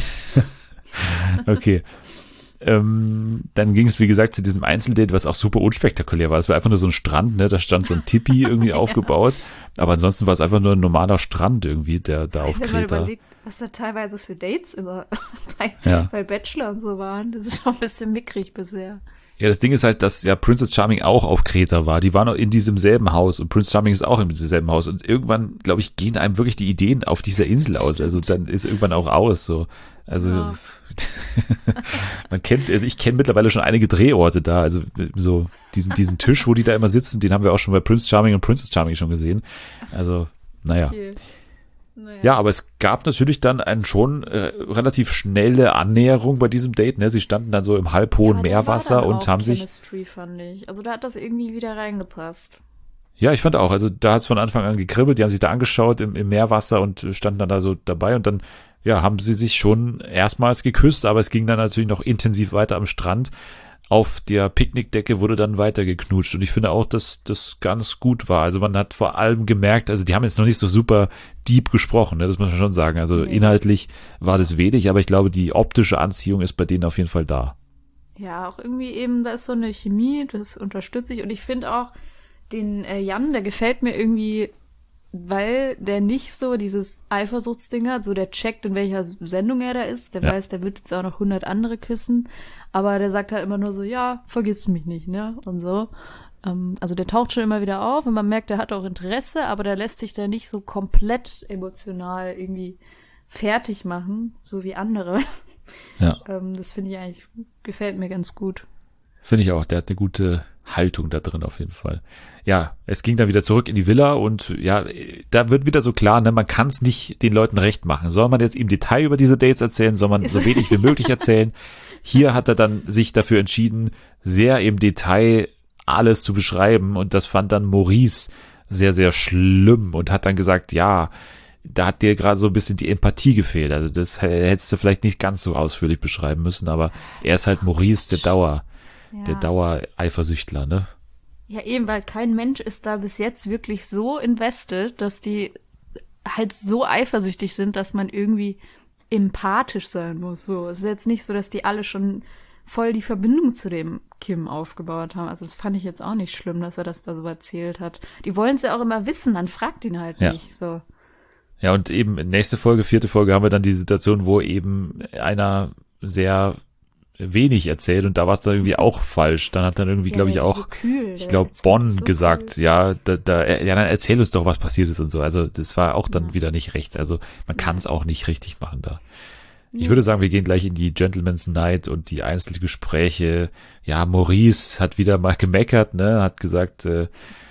A: Okay. Ähm, dann ging es, wie gesagt, zu diesem Einzeldate, was auch super unspektakulär war. Es war einfach nur so ein Strand, ne? Da stand so ein Tipi irgendwie
B: Ja.
A: aufgebaut. Aber ansonsten war es einfach nur ein normaler Strand irgendwie, der da auf
B: Wenn man
A: Kreta.
B: überlegt, was da teilweise für Dates immer bei,
A: Ja.
B: bei Bachelor und so waren, das ist schon ein bisschen mickrig bisher.
A: Ja, das Ding ist halt, dass ja Princess Charming auch auf Kreta war. Die waren noch in diesem selben Haus und Prince Charming ist auch in diesem selben Haus. Und irgendwann, glaube ich, gehen einem wirklich die Ideen auf dieser Insel aus. Also dann ist irgendwann auch aus. So, also
B: Ja.
A: man kennt, also ich kenne mittlerweile schon einige Drehorte da. Also so diesen diesen Tisch, wo die da immer sitzen, den haben wir auch schon bei Prince Charming und Princess Charming schon gesehen. Also naja.
B: Okay. Naja.
A: Ja, aber es gab natürlich dann einen schon äh, relativ schnelle Annäherung bei diesem Date. Ne? Sie standen dann so im halbhohen
B: Aber da war
A: Meerwasser
B: dann
A: und
B: auch
A: haben sich.
B: Chemistry, fand ich. Also da hat das irgendwie wieder reingepasst.
A: Ja, ich fand auch. Also da hat es von Anfang an gekribbelt. Die haben sich da angeschaut im, im Meerwasser und standen dann da so dabei. Und dann, ja, haben sie sich schon erstmals geküsst. Aber es ging dann natürlich noch intensiv weiter am Strand. Auf der Picknickdecke wurde dann weiter geknutscht. Und ich finde auch, dass das ganz gut war. Also man hat vor allem gemerkt, also die haben jetzt noch nicht so super deep gesprochen, ne? Das muss man schon sagen. Also
B: Nee.
A: inhaltlich war das wenig, aber ich glaube, die optische Anziehung ist bei denen auf jeden Fall da.
B: Ja, auch irgendwie eben, da ist so eine Chemie, das unterstütze ich. Und ich finde auch, den äh, Jan, der gefällt mir irgendwie, weil der nicht so dieses Eifersuchtsding hat, so der checkt, in welcher Sendung er da ist. Der
A: Ja.
B: weiß, der wird jetzt auch noch hundert andere küssen. Aber der sagt halt immer nur so, ja, vergiss mich nicht, ne? Und so. Ähm, also der taucht schon immer wieder auf und man merkt, der hat auch Interesse, aber der lässt sich da nicht so komplett emotional irgendwie fertig machen, so wie andere.
A: Ja.
B: ähm, das finde ich eigentlich, gefällt mir ganz gut.
A: Finde ich auch, der hat eine gute Haltung da drin auf jeden Fall. Ja, es ging dann wieder zurück in die Villa und ja, da wird wieder so klar, ne, man kann es nicht den Leuten recht machen. Soll man jetzt im Detail über diese Dates erzählen, soll man
B: Ist-
A: so wenig wie möglich erzählen. Hier hat er dann sich dafür entschieden, sehr im Detail alles zu beschreiben und das fand dann Maurice sehr, sehr schlimm und hat dann gesagt, ja, da hat dir gerade so ein bisschen die Empathie gefehlt. Also das hättest du vielleicht nicht ganz so ausführlich beschreiben müssen, aber er ist halt Maurice, der Dauer,
B: Ja.
A: der Dauer-Eifersüchtler, ne?
B: Ja, eben, weil kein Mensch ist da bis jetzt wirklich so invested, dass die halt so eifersüchtig sind, dass man irgendwie empathisch sein muss. So, es ist jetzt nicht so, dass die alle schon voll die Verbindung zu dem Kim aufgebaut haben. Also das fand ich jetzt auch nicht schlimm, dass er das da so erzählt hat. Die wollen es ja auch immer wissen, dann fragt ihn halt
A: Ja.
B: nicht. So.
A: Ja, und eben nächste Folge, vierte Folge haben wir dann die Situation, wo eben einer sehr wenig erzählt und da war es dann irgendwie auch falsch. Dann hat dann irgendwie,
B: Ja,
A: glaube ich,
B: der
A: auch,
B: so kühl,
A: ich
B: der
A: glaube,
B: erzählt
A: Bonn
B: so
A: gesagt,
B: viel.
A: ja, da, da, ja, dann erzähl uns doch, was passiert ist und so. Also das war auch dann
B: Ja.
A: wieder nicht recht. Also man
B: Ja.
A: kann es auch nicht richtig machen da. Ich
B: Nee.
A: würde sagen, wir gehen gleich in die Gentleman's Night und die Einzelgespräche. Ja, Maurice hat wieder mal gemeckert, ne, hat gesagt, äh,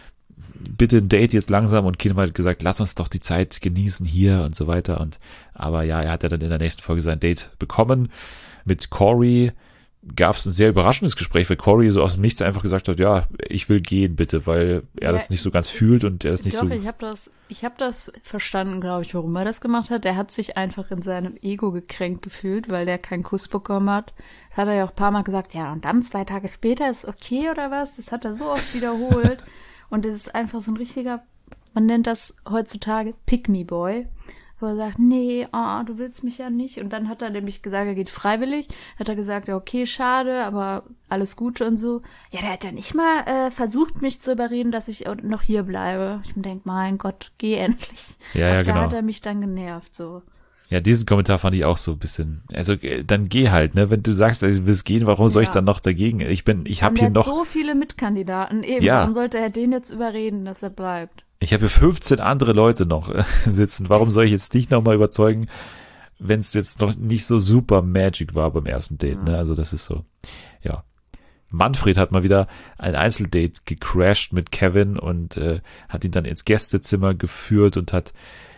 A: bitte ein Date jetzt langsam und Kim hat gesagt, lass uns doch die Zeit genießen hier und so weiter und aber ja, er hat ja dann in der nächsten Folge sein Date bekommen. Mit Corey gab es ein sehr überraschendes Gespräch, weil Corey so aus dem Nichts einfach gesagt hat, ja, ich will gehen bitte, weil er
B: Ja,
A: das nicht so ganz fühlt und er ist nicht
B: Doch,
A: so.
B: ich habe das, ich habe das verstanden, glaube ich, warum er das gemacht hat. Der hat sich einfach in seinem Ego gekränkt gefühlt, weil der keinen Kuss bekommen hat. Das hat er ja auch ein paar Mal gesagt, ja, und dann zwei Tage später ist okay oder was? Das hat er so oft wiederholt. Und es ist einfach so ein richtiger, man nennt das heutzutage Pick-me-Boy, wo er sagt, nee, oh, du willst mich ja nicht. Und dann hat er nämlich gesagt, er geht freiwillig. Hat er gesagt, ja, okay, schade, aber alles Gute und so. Ja, der hat ja nicht mal äh, versucht, mich zu überreden, dass ich noch hier bleibe. Ich denke, mein Gott, geh endlich.
A: Ja, ja,
B: Ab da
A: genau.
B: hat er mich dann genervt, so.
A: Ja, diesen Kommentar fand ich auch so ein bisschen, also äh, dann geh halt, ne, wenn du sagst, du willst gehen, warum soll ich
B: Ja.
A: dann noch dagegen? Ich bin, ich habe
B: Und
A: hier
B: der hat
A: noch,
B: so viele Mitkandidaten. Eben,
A: Ja.
B: warum sollte er den jetzt überreden, dass er bleibt?
A: ich habe hier fünfzehn andere Leute noch äh, sitzen. Warum soll ich jetzt dich nochmal überzeugen, wenn es jetzt noch nicht so super Magic war beim ersten Date, ne? Also das ist so, ja. Manfred hat mal wieder ein Einzeldate gecrashed mit Kevin und äh, hat ihn dann ins Gästezimmer geführt und hat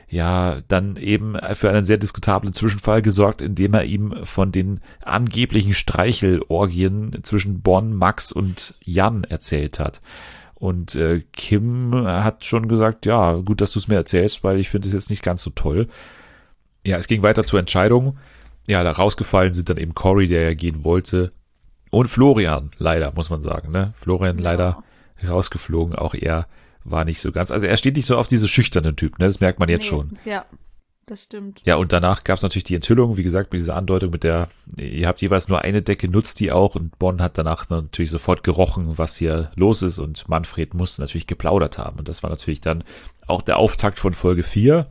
A: ja dann eben für einen sehr diskutablen Zwischenfall gesorgt, indem er ihm von den angeblichen Streichelorgien zwischen Bonn, Max und Jan erzählt hat. Und äh, Kim hat schon gesagt, ja, gut, dass du es mir erzählst, weil ich finde es jetzt nicht ganz so toll. Ja, es ging weiter zur Entscheidung. Ja, da rausgefallen sind dann eben Corey, der ja gehen wollte, und Florian, leider, muss man sagen, ne? Florian
B: Ja.
A: leider rausgeflogen, auch er war nicht so ganz, also er steht nicht so auf diese schüchternen Typen, ne? Das merkt man jetzt
B: Nee,
A: schon.
B: Ja, das stimmt.
A: Ja, und danach gab es natürlich die Enthüllung, wie gesagt, mit dieser Andeutung, mit der, ihr habt jeweils nur eine Decke, nutzt die auch, und Bonn hat danach natürlich sofort gerochen, was hier los ist, und Manfred musste natürlich geplaudert haben, und das war natürlich dann auch der Auftakt von Folge vier,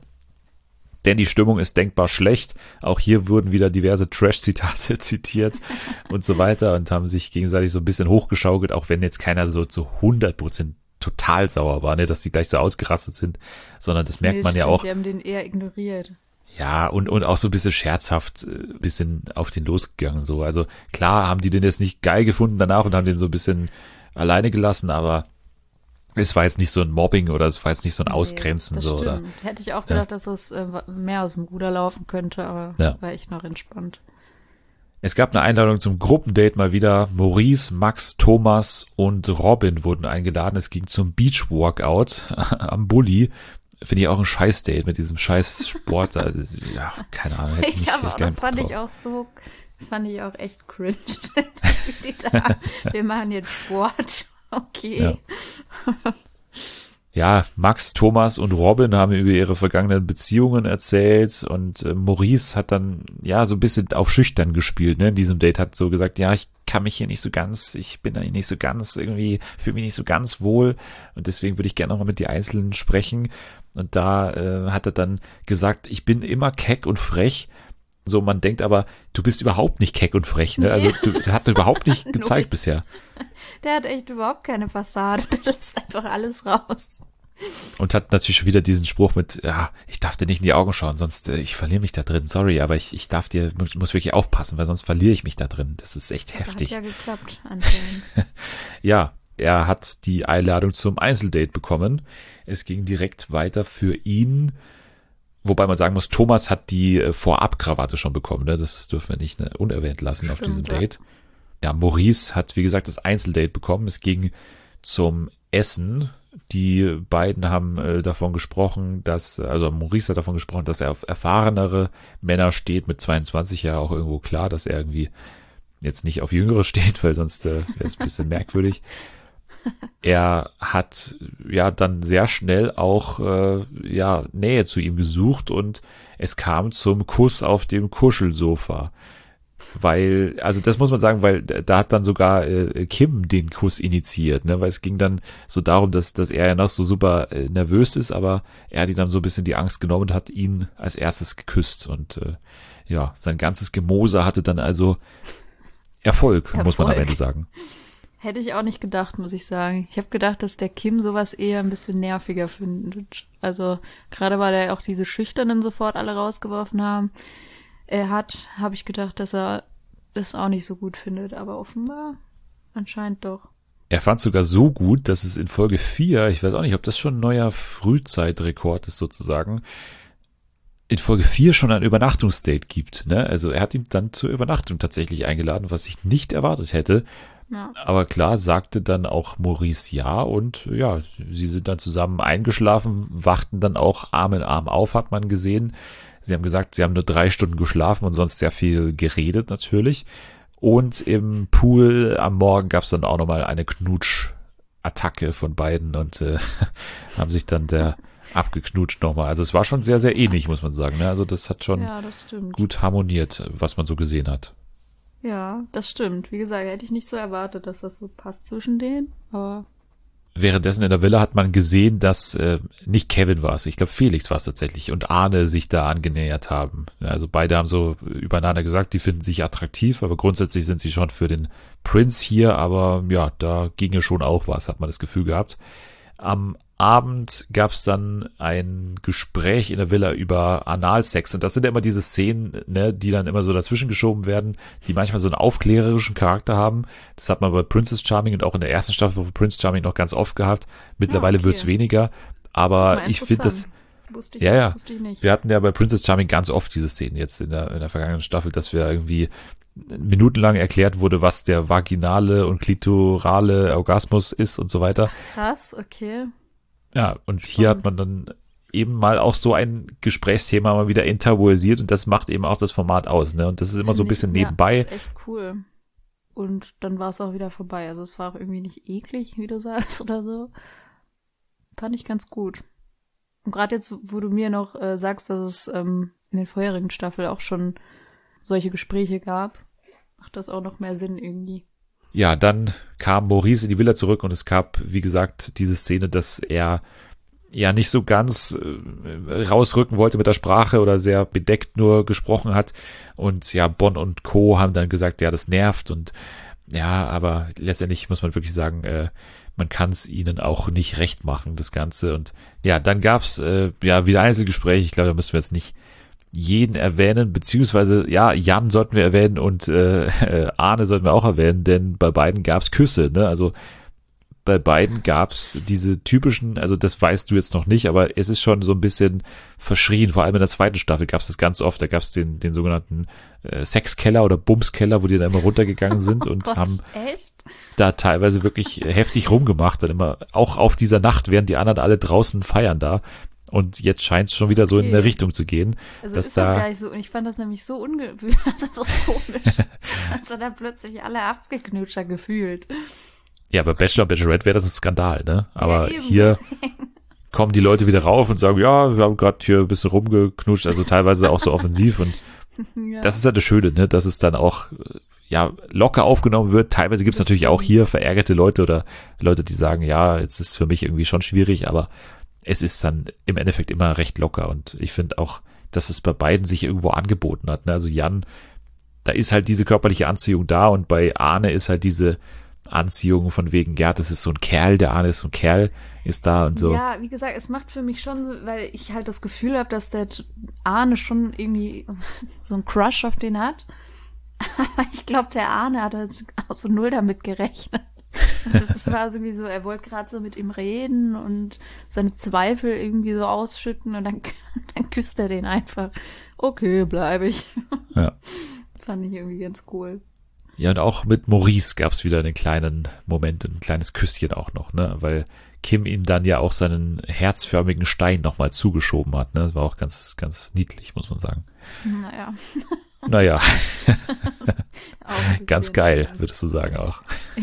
A: denn die Stimmung ist denkbar schlecht, auch hier wurden wieder diverse Trash-Zitate zitiert und so weiter und haben sich gegenseitig so ein bisschen hochgeschaukelt, auch wenn jetzt keiner so zu hundert Prozent total sauer war, ne, dass die gleich so ausgerastet sind, sondern das merkt
B: Nee,
A: man ja
B: stimmt,
A: auch.
B: Die haben den eher ignoriert.
A: Ja, und, und auch so ein bisschen scherzhaft, ein bisschen auf den losgegangen, so. Also klar haben die den jetzt nicht geil gefunden danach und haben den so ein bisschen alleine gelassen, aber es war jetzt nicht so ein Mobbing oder es war jetzt nicht so ein Ausgrenzen,
B: das
A: so, oder?
B: stimmt. Hätte ich auch gedacht, dass das äh, mehr aus dem Ruder laufen könnte, aber
A: Ja.
B: war echt noch entspannt.
A: Es gab eine Einladung zum Gruppendate mal wieder. Maurice, Max, Thomas und Robin wurden eingeladen. Es ging zum Beach-Workout am Bulli. Finde ich auch ein Scheiß-Date mit diesem Scheiß-Sport. Also, ja, keine Ahnung. hätte
B: Ich
A: nicht
B: habe auch,
A: keinen
B: das fand
A: Bock
B: ich
A: drauf.
B: auch so, fand ich auch echt cringe. Die da, wir machen jetzt Sport. Okay.
A: Ja. Ja, Max, Thomas und Robin haben über ihre vergangenen Beziehungen erzählt und äh, Maurice hat dann ja so ein bisschen auf schüchtern gespielt, ne? In diesem Date hat so gesagt, ja, ich kann mich hier nicht so ganz, ich bin da nicht so ganz irgendwie, fühle mich nicht so ganz wohl und deswegen würde ich gerne nochmal mit dir einzeln sprechen. Und da äh, hat er dann gesagt, ich bin immer keck und frech. So, man denkt aber, du bist überhaupt nicht keck und frech, ne? Also du, das hat er überhaupt nicht gezeigt
B: Null.
A: bisher.
B: Der hat echt überhaupt keine Fassade. Der lässt einfach alles raus.
A: Und hat natürlich schon wieder diesen Spruch mit, ja, ich darf dir nicht in die Augen schauen, sonst, äh, ich verliere mich da drin, sorry, aber ich, ich darf dir, ich muss wirklich aufpassen, weil sonst verliere ich mich da drin. Das ist echt heftig.
B: Hat ja geklappt, anscheinend.
A: Ja, er hat die Einladung zum Einzeldate bekommen. Es ging direkt weiter für ihn. Wobei man sagen muss, Thomas hat die äh, Vorab-Krawatte schon bekommen. Ne? Das dürfen wir nicht ne, unerwähnt lassen auf
B: Stimmt,
A: diesem
B: ja.
A: Date. Ja, Maurice hat, wie gesagt, das Einzeldate bekommen. Es ging zum Essen. Die beiden haben äh, davon gesprochen, dass, also Maurice hat davon gesprochen, dass er auf erfahrenere Männer steht, mit zweiundzwanzig ja auch irgendwo klar, dass er irgendwie jetzt nicht auf Jüngere steht, weil sonst äh, wäre es ein bisschen merkwürdig. Er hat ja dann sehr schnell auch äh, ja Nähe zu ihm gesucht und es kam zum Kuss auf dem Kuschelsofa. Weil, also das muss man sagen, weil da hat dann sogar äh, Kim den Kuss initiiert, ne? Weil es ging dann so darum, dass, dass er ja noch so super äh, nervös ist, aber er hat ihm dann so ein bisschen die Angst genommen und hat ihn als erstes geküsst. Und äh, ja, sein ganzes Gemose hatte dann also Erfolg,
B: Erfolg.
A: muss man am Ende sagen.
B: Hätte ich auch nicht gedacht, muss ich sagen. Ich habe gedacht, dass der Kim sowas eher ein bisschen nerviger findet. Also gerade weil er auch diese Schüchternen sofort alle rausgeworfen haben. Er hat, habe ich gedacht, dass er das auch nicht so gut findet. Aber offenbar anscheinend doch.
A: Er fand es sogar so gut, dass es in Folge vier, ich weiß auch nicht, ob das schon ein neuer Frühzeitrekord ist sozusagen, in Folge vier schon ein Übernachtungsdate gibt. Ne? Also er hat ihn dann zur Übernachtung tatsächlich eingeladen, was ich nicht erwartet hätte.
B: Ja.
A: Aber klar, sagte dann auch Maurice ja und ja, sie sind dann zusammen eingeschlafen, wachten dann auch Arm in Arm auf, hat man gesehen. Sie haben gesagt, sie haben nur drei Stunden geschlafen und sonst sehr viel geredet natürlich. Und im Pool am Morgen gab es dann auch nochmal eine Knutsch-Attacke von beiden und äh, haben sich dann der abgeknutscht nochmal. Also es war schon sehr, sehr ähnlich, muss man sagen. Ne? Also das hat schon
B: Ja, das stimmt.
A: gut harmoniert, was man so gesehen hat.
B: Ja, das stimmt. Wie gesagt, hätte ich nicht so erwartet, dass das so passt zwischen denen. Aber
A: Währenddessen in der Villa hat man gesehen, dass äh, nicht Kevin war es, ich glaube Felix war es tatsächlich und Arne sich da angenähert haben. Ja, also beide haben so übereinander gesagt, die finden sich attraktiv, aber grundsätzlich sind sie schon für den Prince hier, aber ja, da ginge schon auch was, hat man das Gefühl gehabt. Am Abend gab es dann ein Gespräch in der Villa über Analsex und das sind ja immer diese Szenen, ne, die dann immer so dazwischen geschoben werden, die manchmal so einen aufklärerischen Charakter haben. Das hat man bei Princess Charming und auch in der ersten Staffel von Prince Charming noch ganz oft gehabt. Mittlerweile
B: Ja, okay.
A: wird's weniger, aber
B: Mal
A: ich finde das,
B: interessant. Wusste ich,
A: ja, ja,
B: wusste ich nicht.
A: wir hatten ja bei Princess Charming ganz oft diese Szenen jetzt in der, in der vergangenen Staffel, dass wir irgendwie minutenlang erklärt wurde, was der vaginale und klitorale Orgasmus ist und so weiter.
B: Krass, okay.
A: Ja, und hier hat man dann eben mal auch so ein Gesprächsthema mal wieder enttabuisiert und das macht eben auch das Format aus, ne? Und das ist immer so ein bisschen
B: Ja,
A: nebenbei.
B: ist echt cool. Und dann war es auch wieder vorbei. Also es war auch irgendwie nicht eklig, wie du sagst, oder so. Fand ich ganz gut. Und gerade jetzt, wo du mir noch äh, sagst, dass es ähm, in den vorherigen Staffeln auch schon solche Gespräche gab, macht das auch noch mehr Sinn irgendwie.
A: Ja, dann kam Maurice in die Villa zurück und es gab, wie gesagt, diese Szene, dass er ja nicht so ganz äh, rausrücken wollte mit der Sprache oder sehr bedeckt nur gesprochen hat. Und ja, Bon und Co. haben dann gesagt, ja, das nervt und ja, aber letztendlich muss man wirklich sagen, äh, man kann es ihnen auch nicht recht machen, das Ganze. Und ja, dann gab's äh, ja wieder Einzelgespräche. Ich glaube, da müssen wir jetzt nicht jeden erwähnen, beziehungsweise, ja, Jan sollten wir erwähnen und äh, Arne sollten wir auch erwähnen, denn bei beiden gab's Küsse, ne? Also bei beiden gab's diese typischen, also das weißt du jetzt noch nicht, aber es ist schon so ein bisschen verschrien, vor allem in der zweiten Staffel gab's das ganz oft, da gab's den, den sogenannten äh, Sexkeller oder Bumskeller, wo die dann immer runtergegangen sind
B: Oh
A: und
B: Gott,
A: haben
B: echt?
A: da teilweise wirklich heftig rumgemacht, dann immer, auch auf dieser Nacht, während die anderen alle draußen feiern da. Und jetzt scheint es schon wieder so in
B: Okay.
A: eine Richtung zu gehen.
B: Also
A: dass
B: ist das
A: da,
B: gar nicht so. Und ich fand das nämlich so ungewöhnlich, also so komisch, dass er da plötzlich alle abgeknutscher gefühlt.
A: ja, bei Bachelor und Bachelorette wäre das ein Skandal, ne? Aber
B: Ja, eben.
A: hier kommen die Leute wieder rauf und sagen, ja, wir haben gerade hier ein bisschen rumgeknutscht, also teilweise auch so offensiv. Und
B: Ja.
A: das ist halt das Schöne, ne? Dass es dann auch äh, ja locker aufgenommen wird. Teilweise gibt es
B: Das
A: natürlich
B: stimmt.
A: auch hier verärgerte Leute oder Leute, die sagen, ja, jetzt ist für mich irgendwie schon schwierig, aber es ist dann im Endeffekt immer recht locker. Und ich finde auch, dass es bei beiden sich irgendwo angeboten hat. Ne? Also Jan, da ist halt diese körperliche Anziehung da und bei Arne ist halt diese Anziehung von wegen, ja, das ist so ein Kerl, der Arne ist so ein Kerl, ist da und so.
B: Ja, wie gesagt, es macht für mich schon, so, weil ich halt das Gefühl habe, dass der Arne schon irgendwie so einen Crush auf den hat. Aber ich glaube, der Arne hat halt auch so null damit gerechnet. Und das war irgendwie so, er wollte gerade so mit ihm reden und seine Zweifel irgendwie so ausschütten und dann, dann küsst er den einfach. Okay, bleibe ich.
A: Ja.
B: Fand ich irgendwie ganz cool.
A: Ja, und auch mit Maurice gab es wieder einen kleinen Moment, ein kleines Küsschen auch noch, ne? Weil Kim ihm dann ja auch seinen herzförmigen Stein nochmal zugeschoben hat, ne? Das war auch ganz, ganz niedlich, muss man sagen.
B: Naja.
A: Naja,
B: Auch ein bisschen,
A: ganz geil,
B: ja.
A: würdest du sagen auch.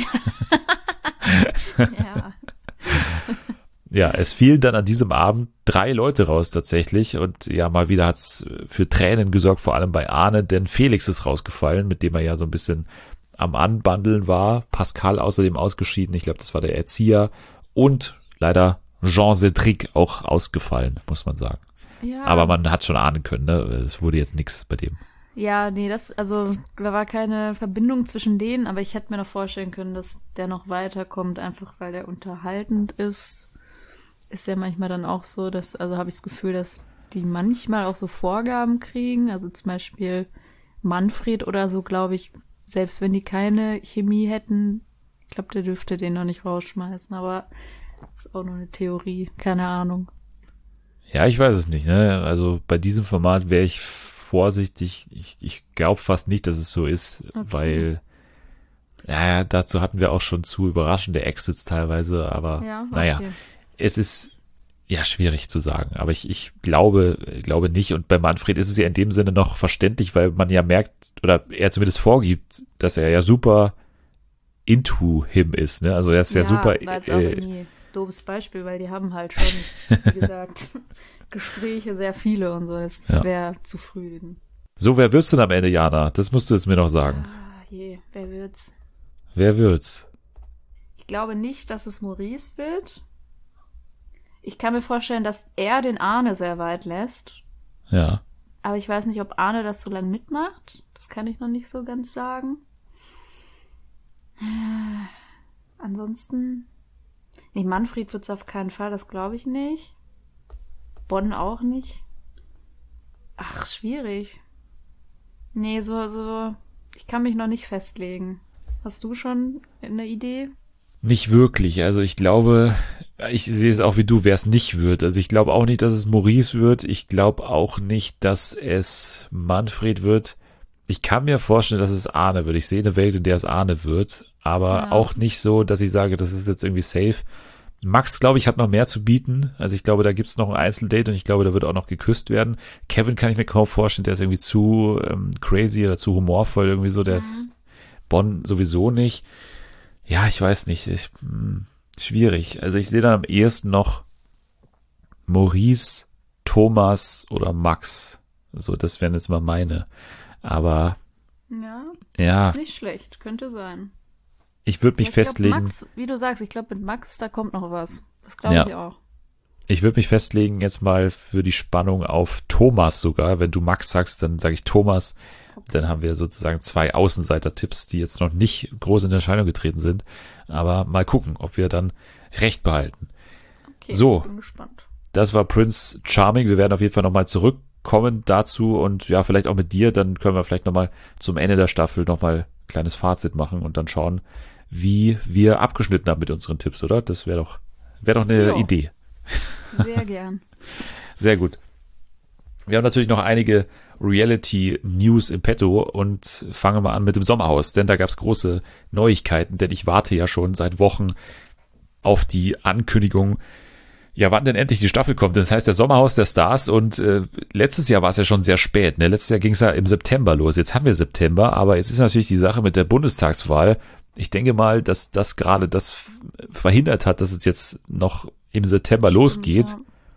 B: Ja.
A: Ja, es fielen dann an diesem Abend drei Leute raus tatsächlich und ja, mal wieder hat's für Tränen gesorgt, vor allem bei Arne, denn Felix ist rausgefallen, mit dem er ja so ein bisschen am Anbandeln war. Pascal außerdem ausgeschieden, ich glaube, das war der Erzieher und leider Jean Cédric auch ausgefallen, muss man sagen.
B: Ja.
A: Aber man hat schon ahnen können, ne? Es wurde jetzt nichts bei dem.
B: Ja, nee, das, also, da war keine Verbindung zwischen denen, aber ich hätte mir noch vorstellen können, dass der noch weiterkommt, einfach weil der unterhaltend ist. Ist ja manchmal dann auch so, dass, also habe ich das Gefühl, dass die manchmal auch so Vorgaben kriegen. Also zum Beispiel Manfred oder so, glaube ich, selbst wenn die keine Chemie hätten, ich glaube, der dürfte den noch nicht rausschmeißen, aber das ist auch nur eine Theorie, keine Ahnung.
A: Ja, ich weiß es nicht, ne? Also bei diesem Format wäre ich vorsichtig. Ich, ich glaube fast nicht, dass es so ist,
B: Okay.
A: weil, ja, dazu hatten wir auch schon zu überraschende Exits teilweise, aber
B: Ja,
A: naja,
B: okay.
A: es ist ja schwierig zu sagen, aber ich, ich glaube, glaube nicht. Und bei Manfred ist es ja in dem Sinne noch verständlich, weil man ja merkt, oder er zumindest vorgibt, dass er ja super into him ist, ne? Also er ist ja, super.
B: War jetzt auch
A: Äh,
B: irgendwie ein doofes Beispiel, weil die haben halt schon, wie gesagt, Gespräche, sehr viele und so. Das, das
A: Ja.
B: wäre zu früh.
A: so, wer wird's denn am Ende, Jana? Das musst du jetzt mir noch sagen.
B: Ah, je, wer wird's?
A: Wer wird's?
B: Ich glaube nicht, dass es Maurice wird. Ich kann mir vorstellen, dass er den Arne sehr weit lässt.
A: Ja.
B: Aber ich weiß nicht, ob Arne das so lange mitmacht. Das kann ich noch nicht so ganz sagen. Äh, ansonsten. Nee, Manfred wird's auf keinen Fall, das glaube ich nicht. Bonn auch nicht. Ach, schwierig. Nee, so, so. Ich kann mich noch nicht festlegen. Hast du schon eine Idee?
A: Nicht wirklich. Also ich glaube, ich sehe es auch wie du, wer es nicht wird. Also ich glaube auch nicht, dass es Maurice wird. Ich glaube auch nicht, dass es Manfred wird. Ich kann mir vorstellen, dass es Arne wird. Ich sehe eine Welt, in der es Arne wird. Aber
B: Ja.
A: auch nicht so, dass ich sage, das ist jetzt irgendwie safe. Max, glaube ich, hat noch mehr zu bieten. Also ich glaube, da gibt es noch ein Einzeldate und ich glaube, da wird auch noch geküsst werden. Kevin kann ich mir kaum vorstellen, der ist irgendwie zu ähm, crazy oder zu humorvoll irgendwie so. Der ist Bonn sowieso nicht. Ja, ich weiß nicht. Ich, mh, schwierig. Also ich sehe dann am ehesten noch Maurice, Thomas oder Max. So, das wären jetzt mal meine. Aber
B: Ja,
A: ja,
B: ist nicht schlecht. Könnte sein.
A: ich würde mich
B: Ja, ich glaub,
A: festlegen.
B: Max, wie du sagst, ich glaube, mit Max, da kommt noch was. Das glaube
A: Ja.
B: ich auch.
A: Ich würde mich festlegen jetzt mal für die Spannung auf Thomas sogar. Wenn du Max sagst, dann sage ich Thomas. Dann haben wir sozusagen zwei Außenseiter-Tipps, die jetzt noch nicht groß in Erscheinung getreten sind. Aber mal gucken, ob wir dann recht behalten.
B: Okay,
A: So.
B: bin gespannt.
A: Das war Prince Charming. Wir werden auf jeden Fall nochmal zurückkommen dazu und ja, vielleicht auch mit dir. Dann können wir vielleicht nochmal zum Ende der Staffel nochmal ein kleines Fazit machen und dann schauen, wie wir abgeschnitten haben mit unseren Tipps, oder? Das wäre doch, wäre doch eine
B: Jo.
A: Idee.
B: Sehr gern.
A: Sehr gut. Wir haben natürlich noch einige Reality-News im Petto und fangen mal an mit dem Sommerhaus, denn da gab es große Neuigkeiten, denn ich warte ja schon seit Wochen auf die Ankündigung, ja, wann denn endlich die Staffel kommt. Das heißt, der Sommerhaus der Stars und äh, letztes Jahr war es ja schon sehr spät. Ne? Letztes Jahr ging es ja im September los. Jetzt haben wir September, aber jetzt ist natürlich die Sache mit der Bundestagswahl. Ich denke mal, dass das gerade das verhindert hat, dass es jetzt noch im September losgeht.
B: Ja.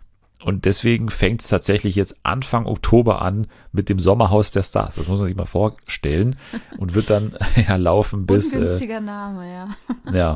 A: Und deswegen fängt es tatsächlich jetzt Anfang Oktober an mit dem Sommerhaus der Stars. Das muss man sich mal vorstellen und wird dann ja laufen bis.
B: Ungünstiger Name, ja.
A: Äh, ja.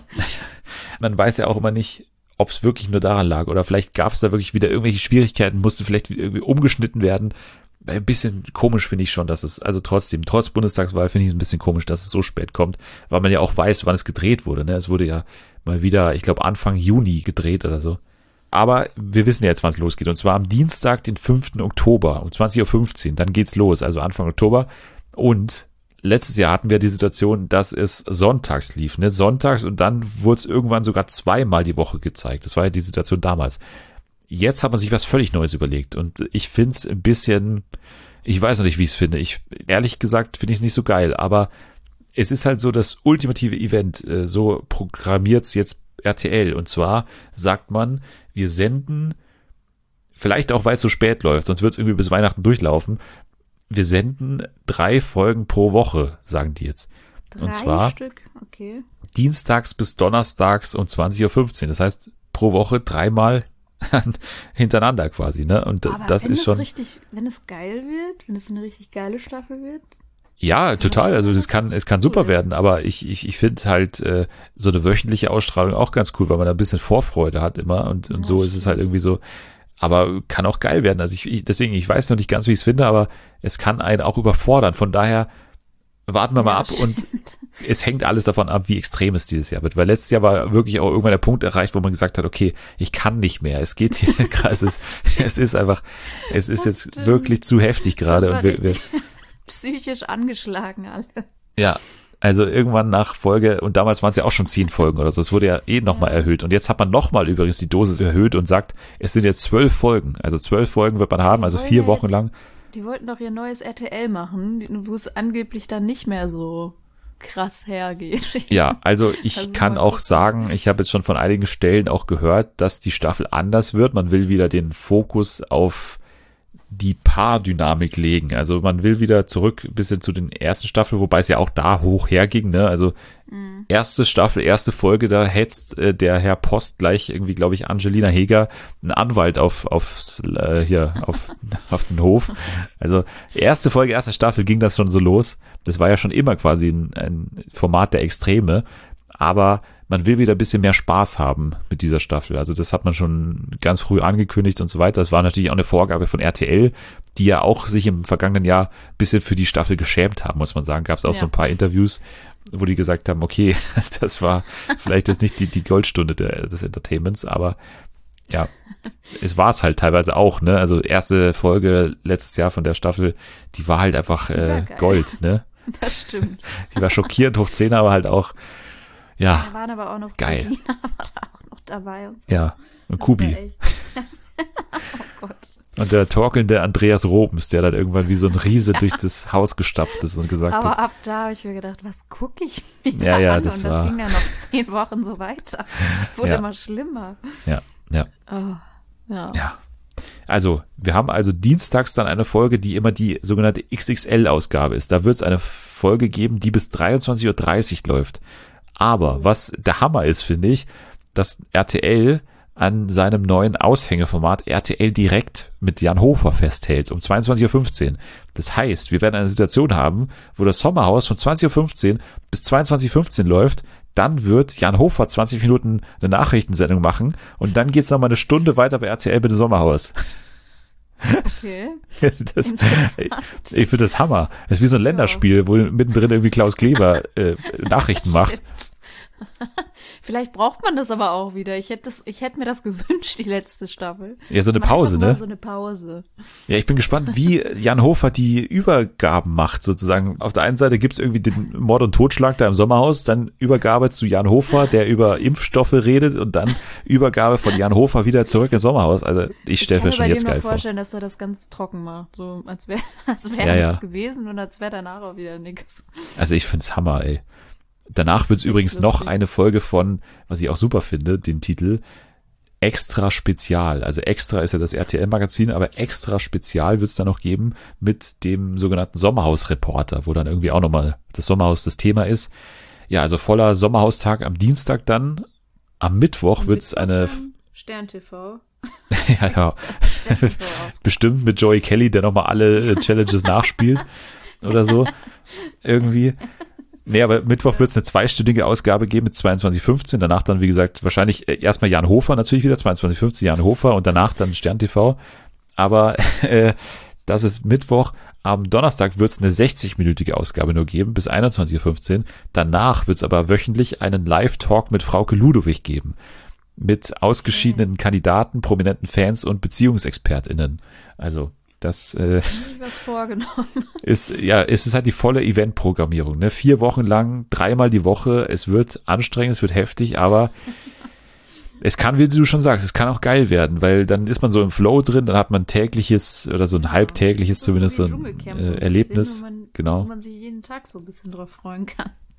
A: Man weiß ja auch immer nicht, ob es wirklich nur daran lag oder vielleicht gab es da wirklich wieder irgendwelche Schwierigkeiten, musste vielleicht irgendwie umgeschnitten werden. Ein bisschen komisch finde ich schon, dass es, also trotzdem, trotz Bundestagswahl finde ich es ein bisschen komisch, dass es so spät kommt, weil man ja auch weiß, wann es gedreht wurde. Ne? Es wurde ja mal wieder, ich glaube, Anfang Juni gedreht oder so. Aber wir wissen ja jetzt, wann es losgeht. Und zwar am Dienstag, den fünften Oktober um zwanzig Uhr fünfzehn. Dann geht's los, also Anfang Oktober. Und letztes Jahr hatten wir die Situation, dass es sonntags lief. Ne? Sonntags und dann wurde es irgendwann sogar zweimal die Woche gezeigt. Das war ja die Situation damals. Jetzt hat man sich was völlig Neues überlegt. Und ich finde es ein bisschen, ich weiß noch nicht, wie ich es finde. Ich, ehrlich gesagt, finde ich es nicht so geil. Aber es ist halt so das ultimative Event, äh, so programmiert's jetzt R T L. Und zwar sagt man, wir senden, vielleicht auch, weil es so spät läuft, sonst wird es irgendwie bis Weihnachten durchlaufen, wir senden drei Folgen pro Woche, sagen die jetzt.
B: Drei
A: Und zwar
B: Stück, okay.
A: dienstags bis donnerstags um zwanzig Uhr fünfzehn. Das heißt, pro Woche dreimal hintereinander quasi, ne? Und
B: Aber
A: das
B: wenn
A: ist
B: es
A: schon,
B: richtig, wenn es geil wird, wenn es eine richtig geile Staffel wird,
A: ja, total. Also das
B: dass
A: kann,
B: es
A: es kann
B: cool
A: super
B: ist.
A: werden, aber ich, ich, ich finde halt äh, so eine wöchentliche Ausstrahlung auch ganz cool, weil man da ein bisschen Vorfreude hat immer und, und
B: Ja,
A: so ist es halt
B: stimmt.
A: irgendwie so, aber kann auch geil werden. Also ich, ich deswegen, ich weiß noch nicht ganz, wie ich es finde, aber es kann einen auch überfordern. Von daher warten wir mal
B: Ja,
A: ab und
B: stimmt.
A: es hängt alles davon ab, wie extrem es dieses Jahr wird, weil letztes Jahr war wirklich auch irgendwann der Punkt erreicht, wo man gesagt hat, okay, ich kann nicht mehr, es geht hier, es ist, es ist einfach, es ist
B: Das
A: jetzt
B: stimmt.
A: wirklich zu heftig gerade
B: Das war
A: und wir, wir,
B: richtig psychisch angeschlagen alle.
A: ja, also irgendwann nach Folge, und damals waren es ja auch schon zehn Folgen oder so, es wurde ja eh nochmal
B: Ja.
A: erhöht und jetzt hat man nochmal übrigens die Dosis erhöht und sagt, es sind jetzt zwölf Folgen, also zwölf Folgen wird man haben, also
B: wollen
A: vier
B: ja
A: Wochen
B: jetzt-
A: lang.
B: Die wollten doch ihr neues R T L machen, wo es angeblich dann nicht mehr so krass hergeht.
A: Ja, also ich
B: Also
A: kann
B: mal
A: auch
B: gucken.
A: sagen, ich habe jetzt schon von einigen Stellen auch gehört, dass die Staffel anders wird. Man will wieder den Fokus auf die Paardynamik legen. Also man will wieder zurück ein bisschen zu den ersten Staffeln, wobei es ja auch da hoch herging, ne? Also
B: Mhm.
A: erste Staffel, erste Folge, da hetzt äh, der Herr Post gleich irgendwie, glaube ich, Angelina Heger, einen Anwalt auf aufs, äh, hier auf auf den Hof. Also erste Folge, erste Staffel ging das schon so los. Das war ja schon immer quasi ein, ein Format der Extreme, aber man will wieder ein bisschen mehr Spaß haben mit dieser Staffel. Also das hat man schon ganz früh angekündigt und so weiter. Das war natürlich auch eine Vorgabe von R T L, die ja auch sich im vergangenen Jahr ein bisschen für die Staffel geschämt haben, muss man sagen. Gab es auch
B: Ja.
A: so ein paar Interviews, wo die gesagt haben, okay, das war vielleicht jetzt nicht die, die Goldstunde der, des Entertainments, aber ja, es war es halt teilweise auch, ne? Also erste Folge letztes Jahr von der Staffel, die war halt einfach
B: Die war
A: äh,
B: geil.
A: Gold, ne?
B: Das stimmt.
A: Die war schockierend hoch zehn, aber halt auch, ja,
B: Da waren aber auch noch
A: Geil.
B: Georgina war da auch noch dabei und so.
A: ja, und
B: Das
A: Kubi.
B: war echt- oh Gott.
A: Und der torkelnde Andreas Robens, der dann irgendwann wie so ein Riese durch das Haus gestapft ist und gesagt
B: Aber
A: hat,
B: ab da habe ich mir gedacht, was gucke ich mir
A: Ja, ja,
B: an?
A: das
B: und das
A: war-
B: ging dann noch zehn Wochen so weiter. Wurde
A: Ja.
B: immer schlimmer.
A: ja, ja,
B: Oh, ja.
A: ja. Also, wir haben also dienstags dann eine Folge, die immer die sogenannte X X L-Ausgabe ist. Da wird es eine Folge geben, die bis dreiundzwanzig Uhr dreißig läuft. Aber was der Hammer ist, finde ich, dass R T L an seinem neuen Aushängeformat R T L Direkt mit Jan Hofer festhält, um zweiundzwanzig Uhr fünfzehn. Das heißt, wir werden eine Situation haben, wo das Sommerhaus von zwanzig Uhr fünfzehn bis zweiundzwanzig Uhr fünfzehn läuft, dann wird Jan Hofer zwanzig Minuten eine Nachrichtensendung machen und dann geht's noch mal eine Stunde weiter bei R T L mit dem Sommerhaus.
B: Okay.
A: Das,
B: Interessant.
A: ich finde das Hammer. Das ist wie so ein Länderspiel, wo mittendrin irgendwie Klaus Kleber äh, Nachrichten macht.
B: Stimmt. Vielleicht braucht man das aber auch wieder. Ich hätte das, ich hätte mir das gewünscht, die letzte Staffel.
A: Ja, so eine
B: Mach
A: Pause,
B: einfach mal
A: ne?
B: So eine Pause.
A: Ja, ich bin gespannt, wie Jan Hofer die Übergaben macht, sozusagen. Auf der einen Seite gibt's irgendwie den Mord und Totschlag da im Sommerhaus, dann Übergabe zu Jan Hofer, der über Impfstoffe redet und dann Übergabe von Jan Hofer wieder zurück ins Sommerhaus. Also ich stelle mir
B: Ich
A: schon
B: kann mir
A: jetzt
B: bei dem
A: geil
B: noch
A: vor.
B: vorstellen, dass er das ganz trocken macht. So, als wäre als wäre
A: Ja, ja.
B: nichts gewesen und als wäre danach auch wieder nichts.
A: Also ich find's Hammer, ey. Danach wird's
B: Echt
A: übrigens noch
B: lustig.
A: eine Folge von, was ich auch super finde, den Titel Extra Spezial. Also Extra ist ja das R T L-Magazin, aber Extra Spezial wird's dann noch geben mit dem sogenannten Sommerhaus-Reporter, wo dann irgendwie auch nochmal das Sommerhaus das Thema ist. Ja, also voller Sommerhaustag am Dienstag dann. Am Mittwoch wird's eine,
B: Stern T V.
A: ja, ja,
B: Stern T V aus.
A: bestimmt mit Joey Kelly, der nochmal alle äh, Challenges nachspielt oder so. Irgendwie. Nee, aber Mittwoch wird es eine zweistündige Ausgabe geben mit zweiundzwanzig Uhr fünfzehn. Danach dann, wie gesagt, wahrscheinlich äh, erstmal Jan Hofer natürlich wieder, zweiundzwanzig Uhr fünfzehn Jan Hofer und danach dann Stern T V. Aber äh, das ist Mittwoch. Am Donnerstag wird es eine sechzig-minütige Ausgabe nur geben, bis einundzwanzig Uhr fünfzehn. Danach wird es aber wöchentlich einen Live-Talk mit Frauke Ludowig geben. Mit ausgeschiedenen Kandidaten, prominenten Fans und BeziehungsexpertInnen. Also das äh,
B: Ich was vorgenommen.
A: ist, ja, es ist halt die volle Eventprogrammierung, ne? Vier Wochen lang, dreimal die Woche. Es wird anstrengend, es wird heftig, aber es kann, wie du schon sagst, es kann auch geil werden, weil dann ist man so im Flow drin, dann hat man tägliches oder so ein halbtägliches
B: Das ist
A: zumindest
B: so
A: so
B: wie
A: ein
B: Dschungelcamp
A: äh,
B: so ein
A: Erlebnis.
B: bisschen, wo man,
A: Genau.
B: Wo man sich jeden Tag so ein bisschen drauf freuen kann.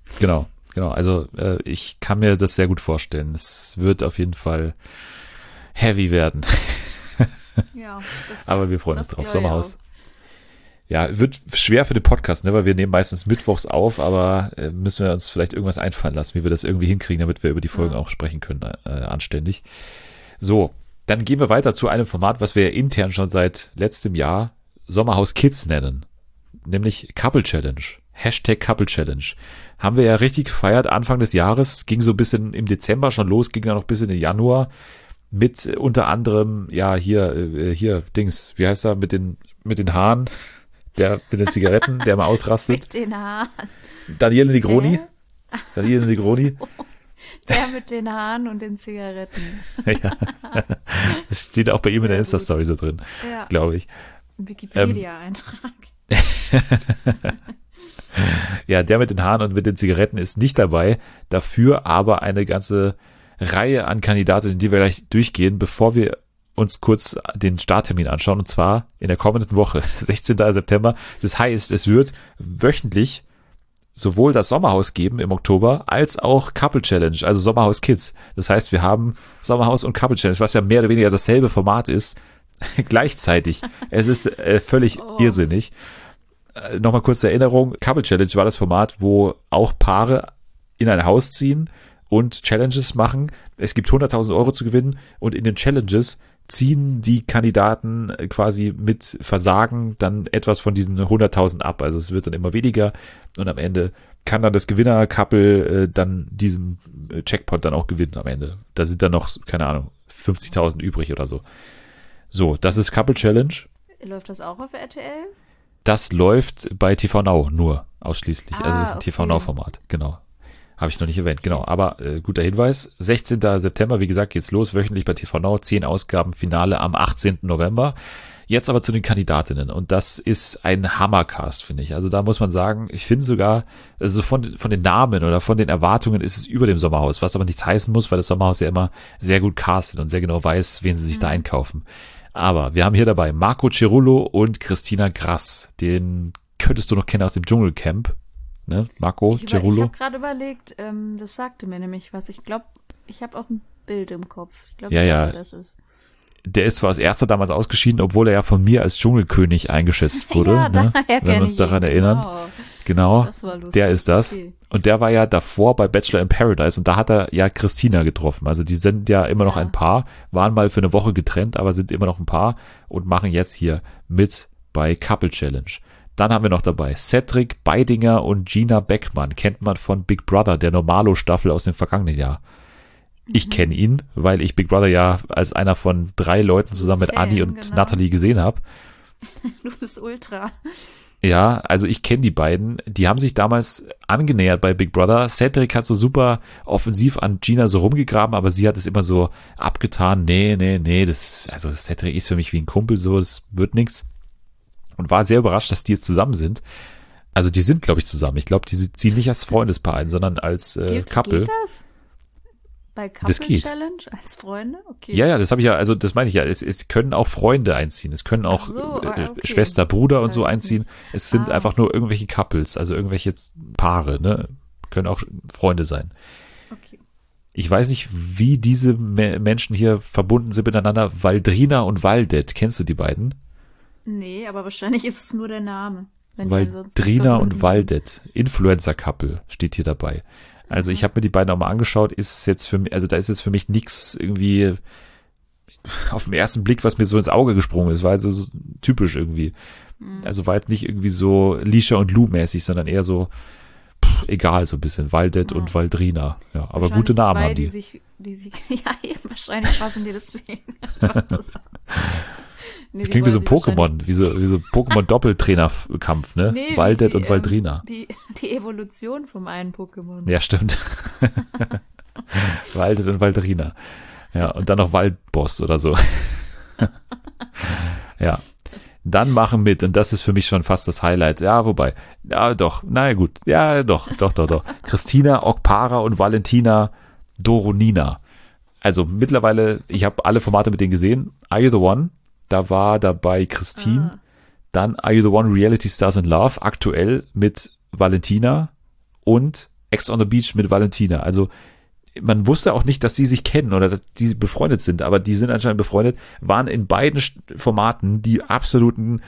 A: Genau, genau. Also äh, ich kann mir das sehr gut vorstellen. Es wird auf jeden Fall heavy werden.
B: Ja, das,
A: Aber wir freuen uns
B: das
A: drauf.
B: glaube ich
A: Sommerhaus.
B: auch.
A: Ja, wird schwer für den Podcast, ne, weil wir nehmen meistens mittwochs auf, aber äh, müssen wir uns vielleicht irgendwas einfallen lassen, wie wir das irgendwie hinkriegen, damit wir über die Folgen
B: Ja.
A: auch sprechen können, äh, anständig. So, dann gehen wir weiter zu einem Format, was wir ja intern schon seit letztem Jahr Sommerhaus Kids nennen, nämlich Couple Challenge. Hashtag Couple Challenge. Haben wir ja richtig gefeiert Anfang des Jahres, ging so ein bisschen im Dezember schon los, ging dann noch bis in den Januar mit äh, unter anderem, ja, hier, äh, hier, Dings, wie heißt er, mit den, mit den Haaren, der mit den Zigaretten, der mal ausrastet.
B: Mit den Haaren.
A: Daniele Negroni.
B: Hä?
A: Daniele Negroni.
B: So. Der mit den Haaren und den Zigaretten.
A: Ja. Das steht auch bei ihm in der
B: Ja,
A: Insta-Story so drin,
B: Ja,
A: glaube ich.
B: Wikipedia-Eintrag.
A: Ja, der mit den Haaren und mit den Zigaretten ist nicht dabei. Dafür aber eine ganze Reihe an Kandidatinnen, die wir gleich durchgehen, bevor wir uns kurz den Starttermin anschauen. Und zwar in der kommenden Woche, sechzehnten September. Das heißt, es wird wöchentlich sowohl das Sommerhaus geben im Oktober, als auch Couple Challenge, also Sommerhaus Kids. Das heißt, wir haben Sommerhaus und Couple Challenge, was ja mehr oder weniger dasselbe Format ist, gleichzeitig. Es ist äh, völlig
B: Oh.
A: irrsinnig. Äh, Nochmal kurz zur Erinnerung, Couple Challenge war das Format, wo auch Paare in ein Haus ziehen und Challenges machen. Es gibt hunderttausend Euro zu gewinnen und in den Challenges ziehen die Kandidaten quasi mit Versagen dann etwas von diesen hunderttausend ab. Also es wird dann immer weniger und am Ende kann dann das Gewinner-Couple äh, dann diesen äh, Jackpot dann auch gewinnen am Ende. Da sind dann noch, keine Ahnung, fünfzigtausend übrig oder so. So, das ist Couple Challenge.
B: Läuft das auch auf R T L?
A: Das läuft bei T V Now nur ausschließlich.
B: Ah,
A: also das ist ein
B: okay.
A: T V Now-Format, genau. Habe ich noch nicht erwähnt, genau. Aber äh, guter Hinweis. sechzehnten September, wie gesagt, geht's los, wöchentlich bei T V Now, zehn Ausgaben, Finale am achtzehnten November. Jetzt aber zu den Kandidatinnen. Und das ist ein Hammercast, finde ich. Also da muss man sagen, ich finde sogar, also von, von den Namen oder von den Erwartungen ist es über dem Sommerhaus, was aber nichts heißen muss, weil das Sommerhaus ja immer sehr gut castet und sehr genau weiß, wen sie sich
B: Mhm.
A: da einkaufen. Aber wir haben hier dabei Marco Cerullo und Christina Grass. Den könntest du noch kennen aus dem Dschungelcamp. Ne? Marco
B: Ich, über, ich
A: Cerullo.
B: habe gerade überlegt, ähm, das sagte mir nämlich was. Ich glaube, ich habe auch ein Bild im Kopf. Ich glaube,
A: Ja,
B: ich weiß,
A: ja.
B: wer das ist.
A: Der ist zwar als erster damals ausgeschieden, obwohl er ja von mir als Dschungelkönig eingeschätzt wurde.
B: ja,
A: ne?
B: daher
A: Wenn wir
B: kenn
A: uns
B: ich
A: daran
B: ihn.
A: erinnern.
B: Genau.
A: Genau,
B: Das war lustig.
A: der ist das.
B: Okay.
A: Und der war ja davor bei Bachelor in Paradise und da hat er ja Christina getroffen. Also die sind ja immer noch
B: Ja.
A: ein Paar, waren mal für eine Woche getrennt, aber sind immer noch ein Paar und machen jetzt hier mit bei Couple Challenge. Dann haben wir noch dabei Cedric Beidinger und Gina Beckmann. Kennt man von Big Brother, der Normalo-Staffel aus dem vergangenen Jahr. Ich
B: Mhm.
A: kenne ihn, weil ich Big Brother ja als einer von drei Leuten zusammen mit
B: Fan,
A: Anni und
B: genau.
A: Natalie gesehen habe.
B: Du bist Ultra.
A: Ja, also ich kenne die beiden. Die haben sich damals angenähert bei Big Brother. Cedric hat so super offensiv an Gina so rumgegraben, aber sie hat es immer so abgetan. Nee, nee, nee, das, also Cedric ist für mich wie ein Kumpel, so, das wird nichts. Und war sehr überrascht, dass die jetzt zusammen sind. Also die sind, glaube ich, zusammen. Ich glaube, die ziehen nicht als Freundespaar ein, sondern als äh,
B: Geht,
A: Couple.
B: geht das? Bei Couple
A: Das geht.
B: Challenge als Freunde? Okay.
A: Ja, ja, das habe ich ja, also das meine ich ja. Es, es können auch Freunde einziehen. Es können auch
B: Ach so,
A: äh,
B: ah, okay.
A: Schwester, Bruder und
B: Das
A: so
B: weiß ich
A: einziehen. Es sind
B: Ah.
A: einfach nur irgendwelche Couples, also irgendwelche Paare, ne? Können auch Freunde sein.
B: Okay.
A: Ich weiß nicht, wie diese Me- Menschen hier verbunden sind miteinander. Valdrina und Valdet, kennst du die beiden?
B: Nee, aber wahrscheinlich ist es nur der Name. Wenn die ansonsten nicht
A: Valdrina
B: verbunden
A: und
B: sind.
A: Valdet, Influencer-Couple steht hier dabei. Also ich habe mir die beiden auch mal angeschaut, ist jetzt für mich, also da ist jetzt für mich nichts irgendwie auf den ersten Blick, was mir so ins Auge gesprungen ist, war also so typisch irgendwie.
B: Mhm.
A: Also war jetzt nicht irgendwie so Lisha und Lou mäßig, sondern eher so pff, egal, so ein bisschen Valdet
B: Ja.
A: und Valdrina. Ja, aber
B: Wahrscheinlich
A: gute Namen
B: zwei,
A: haben die.
B: die sich, die sich, ja, eben, wahrscheinlich passen die deswegen. Ich weiß es auch. Nee, die
A: Klingt wie so ein
B: wollen sich
A: Pokémon, wie so, wie so Pokémon-Doppeltrainerkampf, ne?
B: Nee, wie
A: Valdet
B: die,
A: und Valdrina.
B: Ähm, die, die Evolution vom einen Pokémon.
A: Ja, stimmt. Valdet und Valdrina. Ja, und dann noch Waldboss oder so. Ja. Dann machen mit, und das ist für mich schon fast das Highlight. Ja, wobei, ja doch, naja gut, ja doch, doch, doch, doch. Christina Okpara und Valentina Doronina. Also mittlerweile, ich habe alle Formate mit denen gesehen. Are You The One? Da war dabei Christine.
B: Ah.
A: Dann Are You The One Reality Stars in Love, aktuell mit Valentina und Ex on the Beach mit Valentina. Also man wusste auch nicht, dass sie sich kennen oder dass die befreundet sind, aber die sind anscheinend befreundet, waren in beiden Formaten die absoluten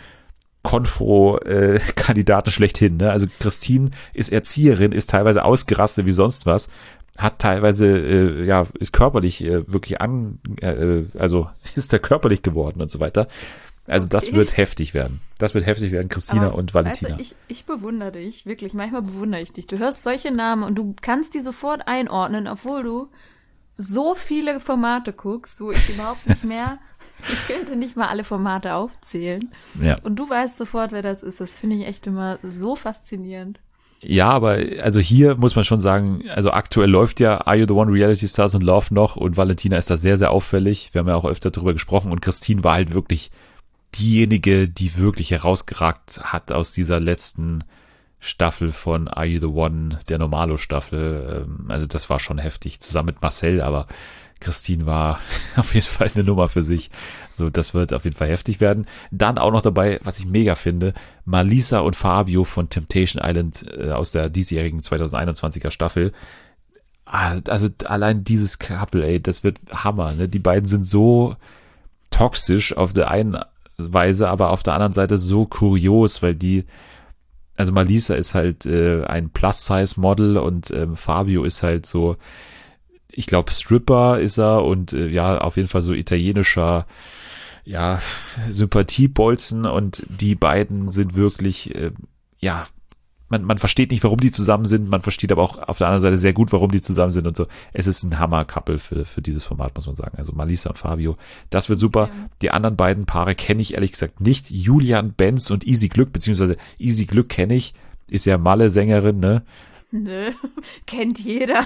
A: Konfro-Kandidaten schlechthin. Ne? Also Christine ist Erzieherin, ist teilweise ausgerastet wie sonst was, hat teilweise, äh, ja, ist körperlich äh, wirklich an, äh, also ist da körperlich geworden und so weiter. Also das
B: Okay.
A: wird heftig werden. Das wird heftig werden, Christina
B: Aber,
A: und Valentina.
B: Weißt du, ich, ich bewundere dich, wirklich. Manchmal bewundere ich dich. Du hörst solche Namen und du kannst die sofort einordnen, obwohl du so viele Formate guckst, wo ich überhaupt nicht mehr, ich könnte nicht mal alle Formate aufzählen.
A: Ja.
B: Und du weißt sofort, wer das ist. Das finde ich echt immer so faszinierend.
A: Ja, aber also hier muss man schon sagen, also aktuell läuft ja Are You the One Reality Stars in Love noch und Valentina ist da sehr, sehr auffällig. Wir haben ja auch öfter darüber gesprochen und Christine war halt wirklich diejenige, die wirklich herausgeragt hat aus dieser letzten Staffel von Are You the One, der Normalo-Staffel. Also das war schon heftig, zusammen mit Marcel, aber Christine war auf jeden Fall eine Nummer für sich. So, das wird auf jeden Fall heftig werden. Dann auch noch dabei, was ich mega finde, Malisa und Fabio von Temptation Island äh, aus der diesjährigen zwanzig einundzwanziger Staffel. Ah, also allein dieses Couple, ey, das wird Hammer. Ne? Die beiden sind so toxisch auf der einen Weise, aber auf der anderen Seite so kurios, weil die, also Malisa ist halt äh, ein Plus-Size-Model und ähm, Fabio ist halt so, ich glaube Stripper ist er und äh, ja, auf jeden Fall so italienischer, ja, Sympathiebolzen und die beiden sind wirklich, äh, ja, man, man versteht nicht, warum die zusammen sind, man versteht aber auch auf der anderen Seite sehr gut, warum die zusammen sind und so. Es ist ein Hammer-Couple für, für dieses Format, muss man sagen. Also Malisa und Fabio, das wird super.
B: Okay.
A: Die anderen beiden Paare kenne ich ehrlich gesagt nicht. Julian Benz und Easy Glück, beziehungsweise Easy Glück kenne ich, ist ja Malle-Sängerin, ne?
B: Nö, kennt jeder.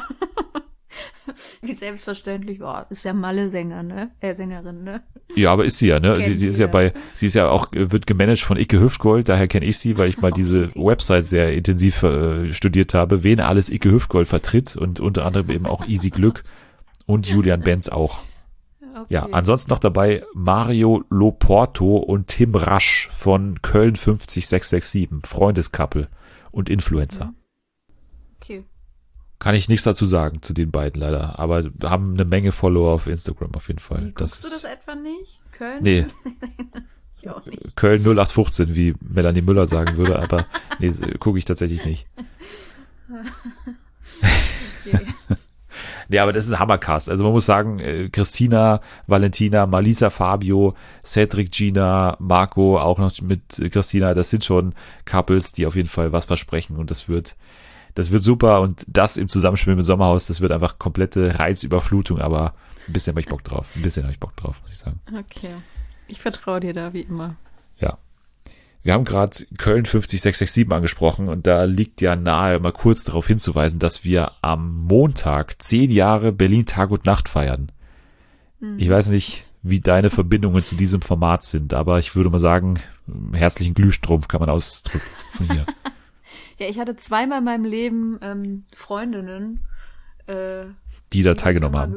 B: Wie selbstverständlich, boah, ist ja Malle-Sänger, ne? Äh, Sängerin, ne?
A: Ja, aber ist sie ja, ne?
B: Kennt
A: Sie, sie ist ja
B: jeder.
A: bei, sie ist ja auch, äh, wird gemanagt von Icke Hüftgold, daher kenne ich sie, weil ich mal diese Website sehr intensiv äh, studiert habe, wen alles Icke Hüftgold vertritt und unter anderem eben auch Easy Glück und Julian Benz auch.
B: Okay.
A: Ja, ansonsten noch dabei Mario Loporto und Tim Rasch von Köln fünf sechs sechs sieben, Freundescouple und Influencer.
B: Okay.
A: Kann ich nichts dazu sagen zu den beiden leider, aber haben eine Menge Follower auf Instagram auf jeden Fall.
B: Wie, guckst du das etwa nicht? Köln?
A: Nee.
B: Ich auch nicht.
A: Köln null acht fünfzehn, wie Melanie Müller sagen würde, aber nee, gucke ich tatsächlich nicht.
B: Okay.
A: Nee, aber das ist ein Hammercast. Also man muss sagen, äh, Christina, Valentina, Malisa, Fabio, Cedric, Gina, Marco, auch noch mit äh, Christina, das sind schon Couples, die auf jeden Fall was versprechen und das wird, das wird super und das im Zusammenspiel mit Sommerhaus, das wird einfach komplette Reizüberflutung, aber ein bisschen habe ich Bock drauf. Ein bisschen habe ich Bock drauf, muss ich sagen.
B: Okay. Ich vertraue dir da wie immer.
A: Ja. Wir haben gerade Köln fünf sechs sechs sieben angesprochen und da liegt ja nahe, mal kurz darauf hinzuweisen, dass wir am Montag zehn Jahre Berlin Tag und Nacht feiern.
B: Hm.
A: Ich weiß nicht, wie deine Verbindungen zu diesem Format sind, aber ich würde mal sagen, herzlichen Glühstrumpf kann man ausdrücken von hier.
B: Ja, ich hatte zweimal in meinem Leben ähm, Freundinnen, äh,
A: Die da
B: das
A: teilgenommen
B: immer
A: haben.
B: ge-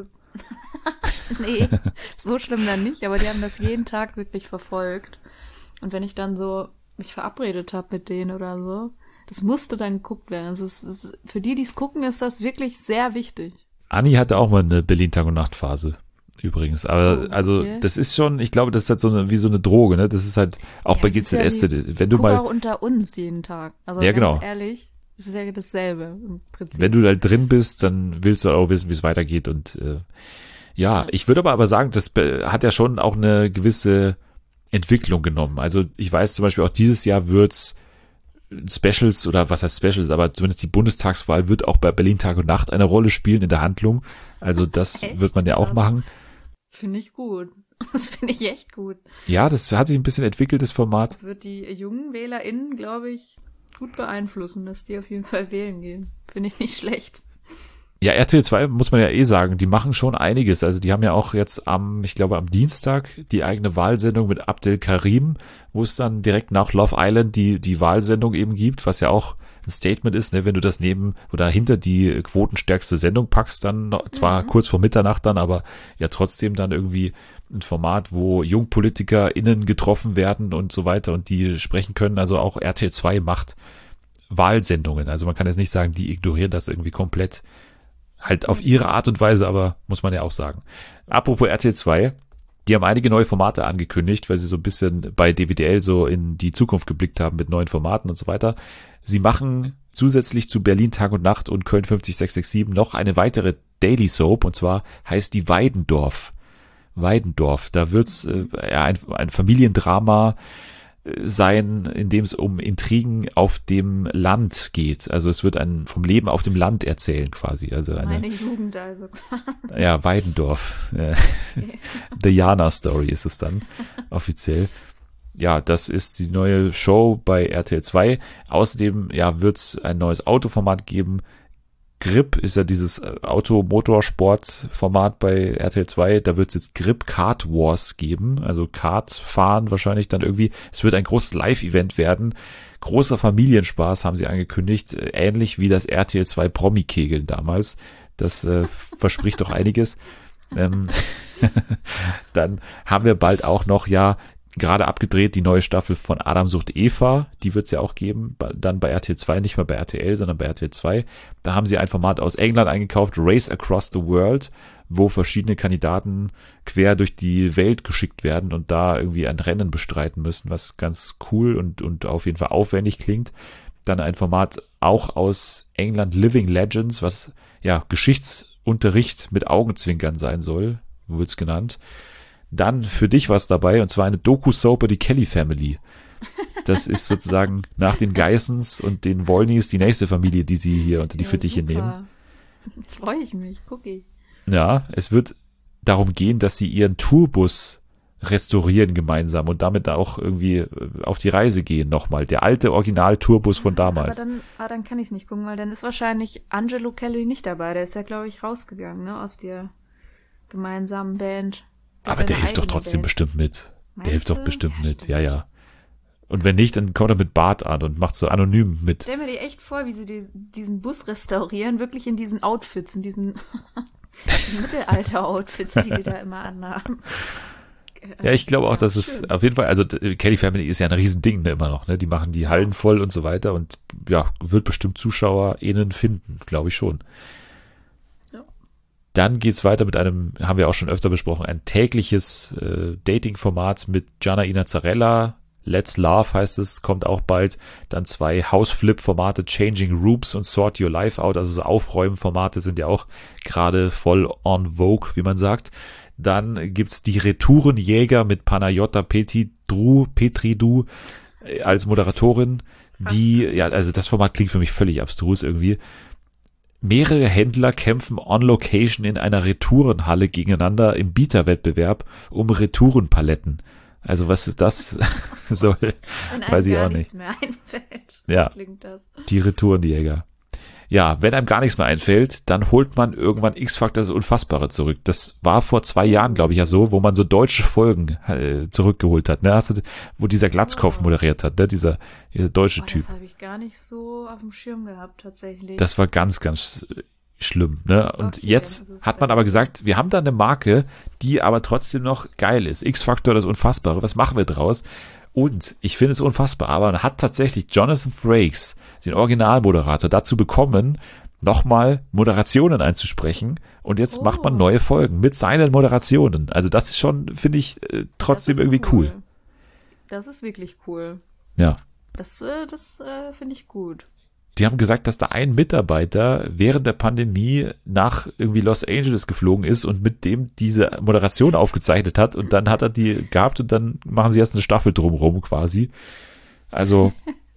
B: Nee, so schlimm dann nicht, aber die haben das jeden Tag wirklich verfolgt. Und wenn ich dann so mich verabredet habe mit denen oder so, das musste dann geguckt werden. Also es ist, für die, die es gucken, ist das wirklich sehr wichtig.
A: Anni hatte auch mal eine Berlin Tag und Nacht Phase. Übrigens, aber
B: Oh,
A: also
B: okay.
A: das ist schon, ich glaube, das ist halt so eine, wie so eine Droge, ne? Das ist halt auch
B: Ja,
A: bei
B: es
A: G
B: ist
A: Z S,
B: ja wie-
A: wenn du
B: Guck
A: mal,
B: auch unter uns jeden Tag. Also
A: Ja,
B: ganz
A: genau.
B: ehrlich, es ist ja dasselbe im Prinzip.
A: wenn du halt drin bist, dann willst du auch wissen, wie es weitergeht und äh, ja, ich würde aber aber sagen, das be- hat ja schon auch eine gewisse Entwicklung genommen. Also ich weiß zum Beispiel auch dieses Jahr wird's Specials oder was heißt Specials, aber zumindest die Bundestagswahl wird auch bei Berlin Tag und Nacht eine Rolle spielen in der Handlung. Also das
B: Echt?
A: wird man ja auch
B: Krass.
A: machen.
B: Finde ich gut. Das finde ich echt gut.
A: Ja, das hat sich ein bisschen entwickelt, das Format.
B: Das wird die jungen WählerInnen, glaube ich, gut beeinflussen, dass die auf jeden Fall wählen gehen. Finde ich nicht schlecht.
A: Ja, R T L zwei muss man ja eh sagen, die machen schon einiges. Also die haben ja auch jetzt am, ich glaube am Dienstag die eigene Wahlsendung mit Abdel Karim, wo es dann direkt nach Love Island die die Wahlsendung eben gibt, was ja auch ein Statement ist, ne, wenn du das neben oder hinter die quotenstärkste Sendung packst, dann noch, zwar
B: Mhm.
A: kurz vor Mitternacht dann, aber ja trotzdem dann irgendwie ein Format, wo JungpolitikerInnen getroffen werden und so weiter und die sprechen können. Also auch R T L zwei macht Wahlsendungen. Also man kann jetzt nicht sagen, die ignorieren das irgendwie komplett. Halt auf ihre Art und Weise, aber muss man ja auch sagen. Apropos R T L zwei, die haben einige neue Formate angekündigt, weil sie so ein bisschen bei D W D L so in die Zukunft geblickt haben mit neuen Formaten und so weiter. Sie machen zusätzlich zu Berlin Tag und Nacht und Köln fünfzig sechs sechs sieben noch eine weitere Daily Soap, und zwar heißt die Weidendorf. Weidendorf, da wird's äh, ja, ein, ein Familiendrama sein, in dem es um Intrigen auf dem Land geht. Also es wird ein vom Leben auf dem Land erzählen quasi. Also eine,
B: Meine Jugend also quasi.
A: Ja, Weidendorf. The Jana Story ist es dann offiziell. Ja, das ist die neue Show bei R T L zwei. Außerdem ja, wird es ein neues Autoformat geben. Grip ist ja dieses Auto-Motorsport-Format bei R T L zwei. Da wird es jetzt Grip Kart Wars geben. Also Kart fahren wahrscheinlich dann irgendwie. Es wird ein großes Live-Event werden. Großer Familienspaß haben sie angekündigt. Ähnlich wie das R T L zwei Promi-Kegeln damals. Das äh, verspricht doch einiges. Ähm, dann haben wir bald auch noch, ja, gerade abgedreht, die neue Staffel von Adam sucht Eva, die wird es ja auch geben, dann bei R T L zwei, nicht mehr bei R T L, sondern bei R T L zwei. Da haben sie ein Format aus England eingekauft, Race Across the World, wo verschiedene Kandidaten quer durch die Welt geschickt werden und da irgendwie ein Rennen bestreiten müssen, was ganz cool und, und auf jeden Fall aufwendig klingt. Dann ein Format auch aus England, Living Legends, was ja Geschichtsunterricht mit Augenzwinkern sein soll, wird es genannt. Dann für dich was dabei, und zwar eine Doku-Soap über die Kelly Family. Das ist sozusagen nach den Geissens und den Wollnys die nächste Familie, die sie hier unter die
B: Ja,
A: Fittiche
B: super.
A: nehmen.
B: Freue ich mich, gucki.
A: Ja, es wird darum gehen, dass sie ihren Tourbus restaurieren gemeinsam und damit auch irgendwie auf die Reise gehen nochmal. Der alte Original-Tourbus von damals.
B: Aber dann, ah, dann kann ich es nicht gucken, weil dann ist wahrscheinlich Angelo Kelly nicht dabei. Der ist ja, glaube ich, rausgegangen, ne, aus der gemeinsamen Band.
A: Aber der hilft doch trotzdem bestimmt mit. Der
B: Meinst
A: hilft doch
B: du?
A: bestimmt
B: Ja,
A: mit,
B: stimmt.
A: ja, ja. Und wenn nicht, dann kommt er mit Bart an und macht so anonym mit.
B: Stell mir dir echt vor, wie sie die, diesen Bus restaurieren, wirklich in diesen Outfits, in diesen Mittelalter-Outfits, die die da immer anhaben.
A: Ja, ich glaube auch, dass es
B: Schön.
A: auf jeden Fall, also äh, Kelly Family ist ja ein Riesending ne, immer noch, ne? Die machen die Hallen voll und so weiter und ja, wird bestimmt ZuschauerInnen finden, glaube ich schon.
B: Ja.
A: Dann geht's weiter mit einem, haben wir auch schon öfter besprochen, ein tägliches äh, Dating-Format mit Gianna Inazzarella. Let's Love heißt es, kommt auch bald. Dann zwei Hausflip-Formate, Changing Rooms und Sort Your Life Out, also so Aufräumen-Formate sind ja auch gerade voll on vogue, wie man sagt. Dann gibt's die Retourenjäger mit Panayota Petridou, Petridou äh, als Moderatorin, die, ja, also das Format klingt für mich völlig abstrus irgendwie. Mehrere Händler kämpfen on location in einer Retourenhalle gegeneinander im Bieterwettbewerb um Retourenpaletten. Also was ist das soll,
B: Wenn einem
A: weiß ich
B: gar
A: auch
B: nichts
A: nicht.
B: mehr einfällt. So
A: Ja.
B: klingt das.
A: Die Retourenjäger. Ja, wenn einem gar nichts mehr einfällt, dann holt man irgendwann X-Factor das Unfassbare zurück. Das war vor zwei Jahren, glaube ich, ja so, wo man so deutsche Folgen äh, zurückgeholt hat. Ne? Hast du, wo dieser Glatzkopf
B: Oh.
A: moderiert hat, ne? dieser, dieser deutsche
B: Oh,
A: Typ.
B: das habe ich gar nicht so auf dem Schirm gehabt, tatsächlich.
A: Das war ganz, ganz äh, schlimm. Ne? Und
B: Okay,
A: jetzt
B: das ist
A: hat man aber gesagt, wir haben da eine Marke, die aber trotzdem noch geil ist. X-Factor, das Unfassbare. Was machen wir draus? Und ich finde es unfassbar, aber man hat tatsächlich Jonathan Frakes, den Originalmoderator, dazu bekommen, nochmal Moderationen einzusprechen. Und jetzt
B: Oh.
A: macht man neue Folgen mit seinen Moderationen. Also das ist schon, finde ich, äh, trotzdem
B: Das ist
A: irgendwie cool.
B: Das ist wirklich cool.
A: Ja.
B: Das, äh, das äh, finde ich gut.
A: Die haben gesagt, dass da ein Mitarbeiter während der Pandemie nach irgendwie Los Angeles geflogen ist und mit dem diese Moderation aufgezeichnet hat und dann hat er die gehabt und dann machen sie jetzt eine Staffel drumrum quasi. Also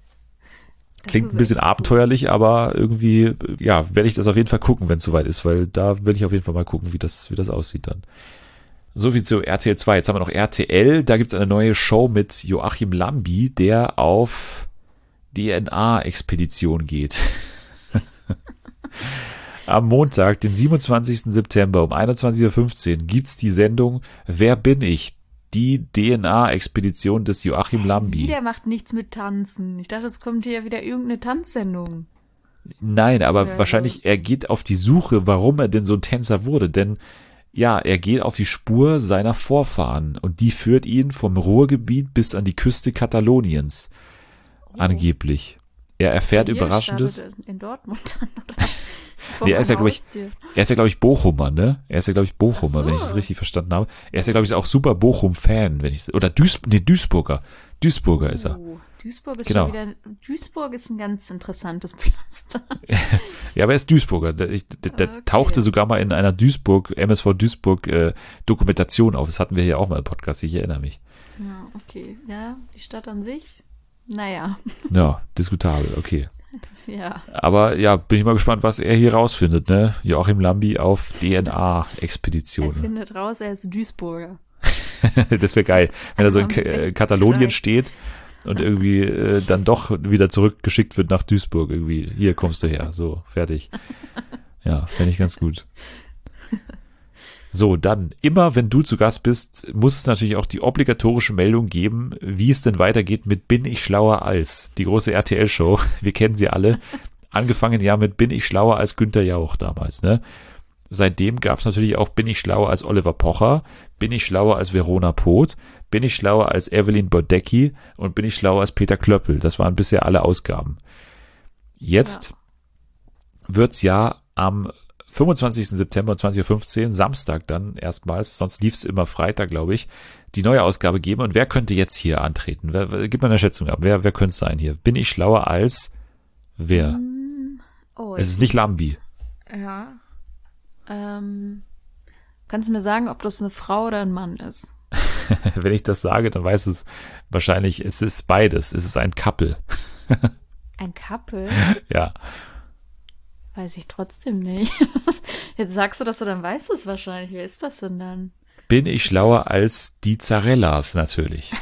B: Das
A: klingt
B: ist
A: ein bisschen
B: echt cool.
A: abenteuerlich, aber irgendwie, ja, werde ich das auf jeden Fall gucken, wenn es soweit ist, weil da will ich auf jeden Fall mal gucken, wie das, wie das aussieht dann. So viel zu R T L zwei. Jetzt haben wir noch R T L. Da gibt es eine neue Show mit Joachim Lambi, der auf D N A-Expedition geht. Am Montag, den siebenundzwanzigsten September um einundzwanzig Uhr fünfzehn gibt's die Sendung Wer bin ich? Die D N A-Expedition des Joachim Lambi.
B: Wieder macht nichts mit Tanzen. Ich dachte, es kommt hier wieder irgendeine Tanzsendung.
A: Nein, aber
B: Ja,
A: wahrscheinlich, er geht auf die Suche, warum er denn so ein Tänzer wurde. Denn ja, er geht auf die Spur seiner Vorfahren und die führt ihn vom Ruhrgebiet bis an die Küste Kataloniens. Angeblich. er erfährt
B: Hier
A: Überraschendes.
B: startet In Dortmund dann, oder? Vor
A: Nee, er ist ja,
B: meinem
A: glaube ich,
B: Haustier.
A: er ist ja, glaube ich, Bochumer, ne? Er ist ja, glaube ich, Bochumer,
B: Ach so.
A: wenn ich das richtig verstanden habe. Er ist ja, glaube ich, auch super Bochum-Fan, wenn ich, oder Duis, nee, Duisburger. Duisburger ist er.
B: Oh, Duisburg ist
A: Genau.
B: schon wieder, Duisburg ist ein ganz interessantes Pflaster.
A: Ja, aber er ist Duisburger. Der, ich, der, der
B: Okay.
A: tauchte sogar mal in einer Duisburg, M S V Duisburg äh, Dokumentation auf. Das hatten wir hier auch mal im Podcast, ich erinnere mich.
B: Ja, okay. Ja, die Stadt an sich, naja,
A: Ja, diskutabel, okay.
B: ja.
A: Aber ja, bin ich mal gespannt, was er hier rausfindet, ne? Joachim Lambi auf D N
B: Er
A: A-Expedition.
B: findet raus, er ist Duisburger.
A: Das wäre geil, wenn er so in
B: Haben
A: Ka-
B: wir
A: äh,
B: echt
A: Katalonien
B: gereicht.
A: steht und irgendwie äh, dann doch wieder zurückgeschickt wird nach Duisburg irgendwie. Hier kommst du her, so, fertig. Ja, fände ich ganz gut. So, dann, immer wenn du zu Gast bist, muss es natürlich auch die obligatorische Meldung geben, wie es denn weitergeht mit Bin ich schlauer als? Die große R T L-Show, wir kennen sie alle. Angefangen ja mit Bin ich schlauer als Günther Jauch damals, ne? Seitdem gab es natürlich auch Bin ich schlauer als Oliver Pocher, Bin ich schlauer als Verona Poth, Bin ich schlauer als Evelyn Bodecki und Bin ich schlauer als Peter Klöppel. Das waren bisher alle Ausgaben. Jetzt wird's ja am fünfundzwanzigsten September zwanzig Uhr fünfzehn, Samstag dann erstmals, sonst lief es immer Freitag, glaube ich, die neue Ausgabe geben. Und wer könnte jetzt hier antreten? Wer, wer, gib mal eine Schätzung ab. Wer, wer könnte es sein hier? Bin ich schlauer als wer?
B: Oh,
A: Es ist nicht Lambi.
B: Ja. Ähm, kannst du mir sagen, ob das eine Frau oder ein Mann ist?
A: Wenn ich das sage, dann weiß es wahrscheinlich, es ist beides. Es ist ein Couple.
B: Ein Couple?
A: Ja.
B: Weiß ich trotzdem nicht. Jetzt sagst du das, so, dann weißt du es wahrscheinlich. Wer ist das denn dann?
A: Bin ich schlauer als die Zarellas natürlich.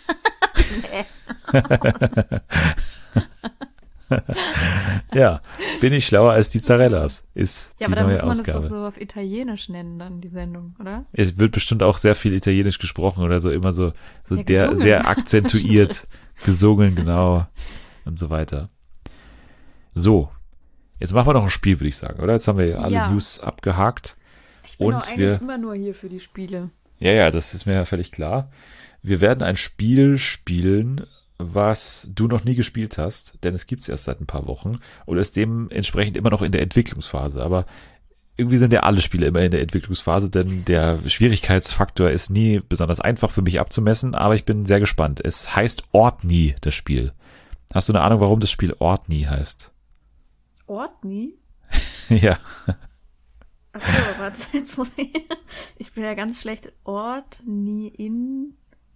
A: Ja, bin ich schlauer als die Zarellas, ist
B: Ja,
A: die
B: aber dann
A: neue
B: muss man
A: Ausgabe.
B: das doch so auf Italienisch nennen, dann die Sendung, oder?
A: Es wird bestimmt auch sehr viel Italienisch gesprochen oder so, immer so, so
B: Ja,
A: der
B: gesungen.
A: sehr akzentuiert, gesungen, genau, und so weiter. So, jetzt machen wir noch ein Spiel, würde ich sagen, oder? Jetzt haben wir alle
B: Ja.
A: News abgehakt.
B: Ich bin
A: Und
B: auch eigentlich
A: wir-
B: immer nur hier für die Spiele.
A: Ja, ja, das ist mir ja völlig klar. Wir werden ein Spiel spielen, was du noch nie gespielt hast, denn es gibt es erst seit ein paar Wochen und ist dementsprechend immer noch in der Entwicklungsphase. Aber irgendwie sind ja alle Spiele immer in der Entwicklungsphase, denn der Schwierigkeitsfaktor ist nie besonders einfach für mich abzumessen, aber ich bin sehr gespannt. Es heißt Ortni, das Spiel. Hast du eine Ahnung, warum das Spiel Ortni heißt?
B: Ortni?
A: Ja,
B: Achso, warte, jetzt muss ich. Ich bin ja ganz schlecht. Ortni in.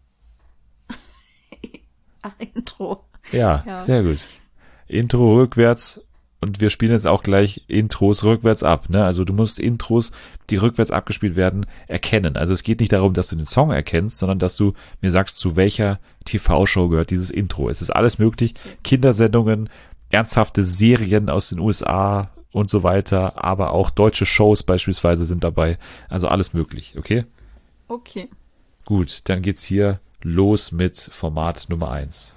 B: Ach, Intro.
A: ja,
B: Ja.
A: sehr gut. Intro rückwärts und wir spielen jetzt auch gleich Intros rückwärts ab. Ne? Also du musst Intros, die rückwärts abgespielt werden, erkennen. Also es geht nicht darum, dass du den Song erkennst, sondern dass du mir sagst, zu welcher T V-Show gehört dieses Intro. Es ist alles möglich. Kindersendungen, ernsthafte Serien aus den U S A und so weiter, aber auch deutsche Shows beispielsweise sind dabei. Also alles möglich, okay?
B: Okay.
A: Gut, dann geht's hier los mit Format Nummer eins.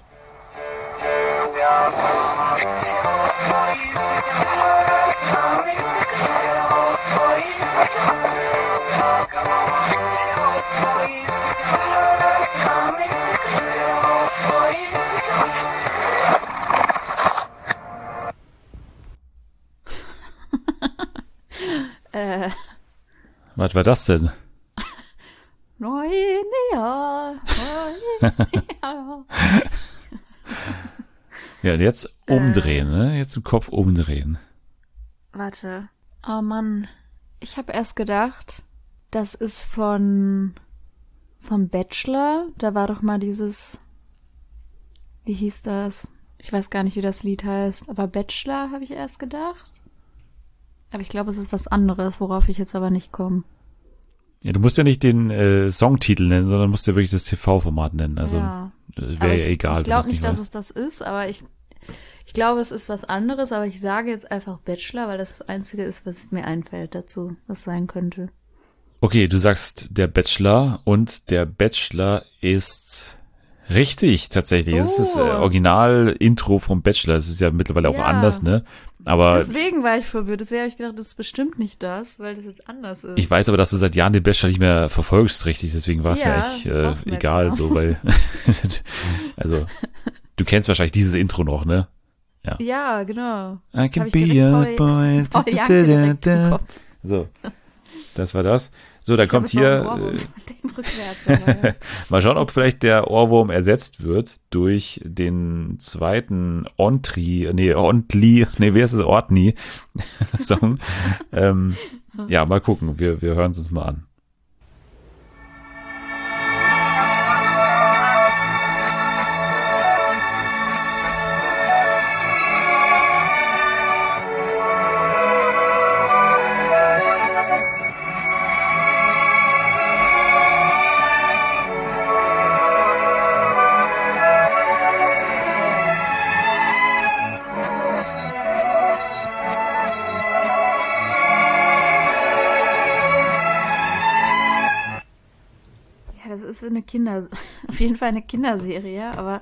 B: Äh,
A: Was war das denn?
B: neun Jahr, neun Jahr.
A: Ja, und jetzt umdrehen, ne? Jetzt im Kopf umdrehen.
B: Warte. Oh Mann. Ich habe erst gedacht, das ist von vom Bachelor. Da war doch mal dieses, wie hieß das? Ich weiß gar nicht, wie das Lied heißt, aber Bachelor habe ich erst gedacht. Aber ich glaube, es ist was anderes, worauf ich jetzt aber nicht komme.
A: Ja, du musst ja nicht den äh, Songtitel nennen, sondern musst ja wirklich das T V-Format nennen. Also
B: ja.
A: äh,
B: Aber
A: wäre
B: ich,
A: ja egal.
B: Ich
A: wenn
B: glaube
A: du's
B: nicht, dass
A: weißt.
B: es das ist, aber ich, ich glaube, es ist was anderes, aber ich sage jetzt einfach Bachelor, weil das das Einzige ist, was mir einfällt dazu, was sein könnte.
A: Okay, du sagst der Bachelor und der Bachelor ist richtig, tatsächlich. Es ist das äh,
B: Oh.
A: Original-Intro vom Bachelor. Es ist ja mittlerweile auch
B: Ja.
A: anders, ne? Aber
B: Deswegen war ich verwirrt. Deswegen habe ich gedacht, das ist bestimmt nicht das, weil das jetzt anders ist.
A: ich weiß aber, dass du seit Jahren den Bachelor nicht mehr verfolgst, richtig. Deswegen war es
B: Ja,
A: mir echt äh,
B: aufmerksam.
A: egal, so, weil also du kennst wahrscheinlich dieses Intro noch, ne? Ja.
B: Ja, genau.
A: I
B: Hab
A: can
B: ich
A: be
B: direkt
A: your
B: Paul-
A: boy.
B: Paul Young direkt im Kopf.
A: So, das war das. So, dann
B: Ich
A: kommt
B: hab jetzt
A: hier,
B: noch einen Ohrwurm
A: äh,
B: von dem rückwärts, aber ja.
A: mal schauen, ob vielleicht der Ohrwurm ersetzt wird durch den zweiten Ontri, nee, Ontli, nee, wer ist es, Ortni Song. ähm, ja, mal gucken, wir, wir hören es uns mal an.
B: Ja, das ist so eine Kinder, auf jeden Fall eine Kinderserie, aber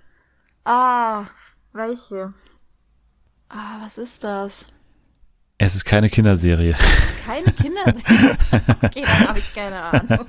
B: ah, welche? Ah, was ist das?
A: Es ist keine Kinderserie.
B: Keine Kinderserie? Okay, dann habe ich keine Ahnung.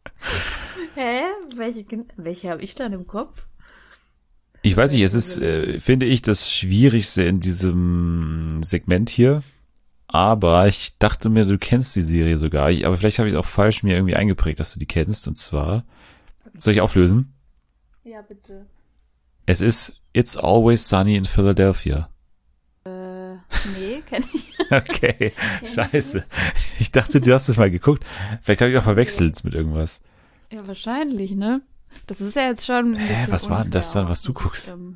B: Hä? Welche, Kin- welche habe ich dann im Kopf?
A: Ich weiß nicht, es ist, äh, finde ich, das Schwierigste in diesem Segment hier. Aber ich dachte mir, du kennst die Serie sogar. Ich, aber vielleicht habe ich auch falsch mir irgendwie eingeprägt, dass du die kennst. Und zwar, soll ich auflösen?
B: Ja, bitte.
A: Es ist It's Always Sunny in Philadelphia.
B: Äh, nee, kenn ich.
A: Okay, scheiße. Ich dachte, du hast es mal geguckt. Vielleicht habe ich auch verwechselt mit irgendwas.
B: Ja, wahrscheinlich, ne? Das ist ja jetzt schon ein
A: Hä,
B: bisschen
A: was war denn das
B: unfair
A: dann, was
B: auch,
A: du
B: muss ich,
A: guckst?
B: ähm,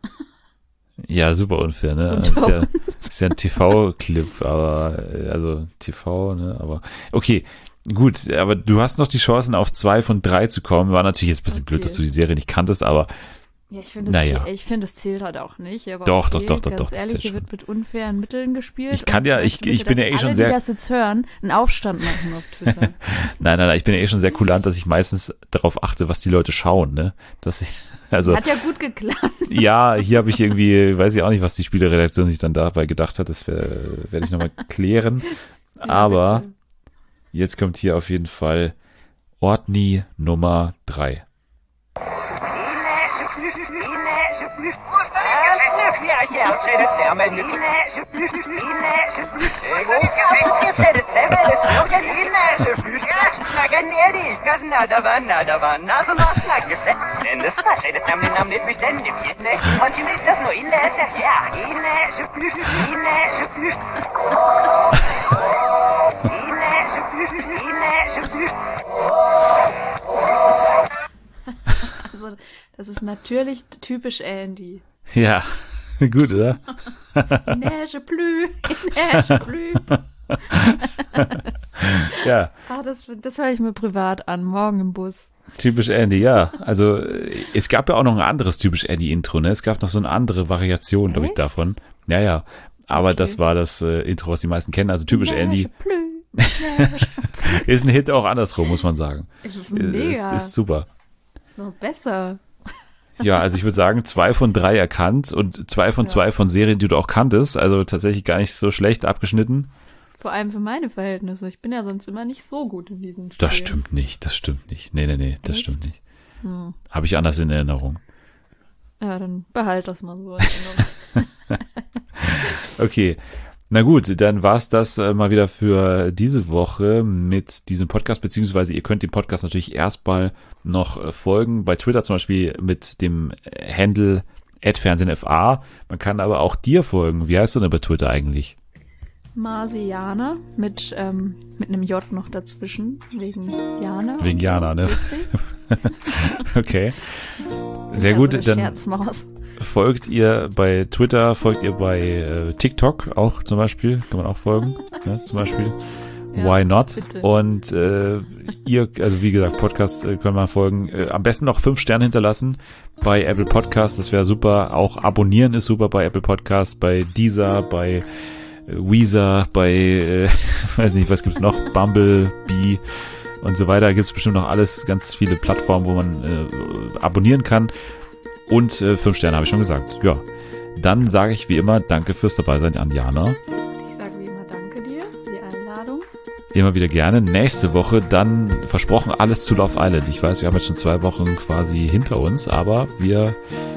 A: Ja, super unfair, ne?
B: Und
A: Das ist ja,
B: uns.
A: das ist ja ein T V-Clip, aber, äh, also T V, ne? Aber, okay. Gut, aber du hast noch die Chancen, auf zwei von drei zu kommen. War natürlich jetzt ein bisschen
B: Okay.
A: blöd, dass du die Serie nicht kanntest, aber
B: Ja, ich finde,
A: Naja.
B: das, find, das zählt halt auch nicht. Aber
A: Doch,
B: okay,
A: doch, doch, doch,
B: ganz
A: doch, das
B: ehrlich,
A: zählt
B: hier
A: schon.
B: wird mit unfairen Mitteln gespielt.
A: Ich kann
B: und
A: ja-
B: möchte
A: ich-
B: bitte,
A: ich bin
B: dass
A: ja eh schon
B: alle,
A: sehr-
B: die das jetzt hören, einen Aufstand machen auf Twitter.
A: nein, nein, nein, ich bin ja eh schon sehr kulant, dass ich meistens darauf achte, was die Leute schauen, ne? Dass ich, also,
B: Hat ja gut geklappt.
A: ja, hier habe ich irgendwie, weiß ich auch nicht, was die Spieleredaktion sich dann dabei gedacht hat, das werde werd ich nochmal klären. Aber
B: bitte.
A: jetzt kommt hier auf jeden Fall Ortni Nummer drei.
B: Also, das ist natürlich typisch Andy.
A: Ja, gut, oder?
B: Il neige plus, il neige plus.
A: Ja,
B: Ah, das, das höre ich mir privat an, morgen im Bus.
A: typisch Andy, ja. Also äh, es gab ja auch noch ein anderes typisch Andy-Intro, ne? Es gab noch so eine andere Variation, glaube ich,
B: Echt?
A: davon. Ja, ja. Aber
B: Okay.
A: das war das äh, Intro, was die meisten kennen. Also typisch
B: Neige
A: Andy
B: plus, neige
A: ist ein Hit auch andersrum, muss man sagen.
B: plus.
A: Äh,
B: Mega.
A: Ist, ist super.
B: Ist noch besser.
A: Ja, also ich würde sagen, zwei von drei erkannt und zwei von
B: Ja.
A: zwei von Serien, die du auch kanntest. Also tatsächlich gar nicht so schlecht abgeschnitten.
B: Vor allem für meine Verhältnisse. Ich bin ja sonst immer nicht so gut in diesen Spielen.
A: Das stimmt nicht, das stimmt nicht. Nee, nee, nee, das
B: Echt?
A: stimmt nicht.
B: Hm.
A: Habe ich anders in Erinnerung.
B: Ja, dann behalt das mal so. in Erinnerung.
A: Okay, na gut, dann war's das äh, mal wieder für diese Woche mit diesem Podcast, beziehungsweise ihr könnt dem Podcast natürlich erstmal noch äh, folgen, bei Twitter zum Beispiel mit dem äh, Handle at fernsehenfa. Man kann aber auch dir folgen. Wie heißt du denn bei Twitter eigentlich?
B: Marsianer mit, ähm, mit einem J noch dazwischen, wegen Jana.
A: Wegen Jana, ne?
B: Lustig.
A: Okay. Sehr
B: Ja,
A: gut,
B: so eine
A: dann
B: Scherzmaus.
A: folgt ihr bei Twitter, folgt ihr bei äh, TikTok auch zum Beispiel, kann man auch folgen, ne, zum Beispiel.
B: Ja,
A: Why not?
B: bitte.
A: Und äh, ihr, also wie gesagt, Podcast äh, können wir folgen. Äh, am besten noch fünf Sterne hinterlassen bei Apple Podcasts, das wäre super. Auch abonnieren ist super bei Apple Podcasts, bei Deezer, bei äh, Weezer, bei, äh, weiß nicht, was gibt's noch, Bumblebee und so weiter. Gibt's bestimmt noch alles, ganz viele Plattformen, wo man äh, abonnieren kann. Und äh, fünf Sterne habe ich schon gesagt. Ja, dann sage ich wie immer Danke fürs Dabeisein an Jana.
B: Ich sage wie immer danke dir für die Einladung.
A: Immer wieder gerne. Nächste Woche dann versprochen alles zu Love Island. Ich weiß, wir haben jetzt schon zwei Wochen quasi hinter uns, aber wir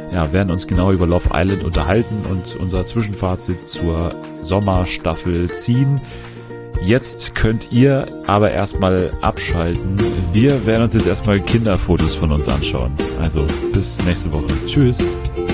A: ja, werden uns genau über Love Island unterhalten und unser Zwischenfazit zur Sommerstaffel ziehen. Jetzt könnt ihr aber erstmal abschalten. Wir werden uns jetzt erstmal Kinderfotos von uns anschauen. Also bis nächste Woche. Tschüss.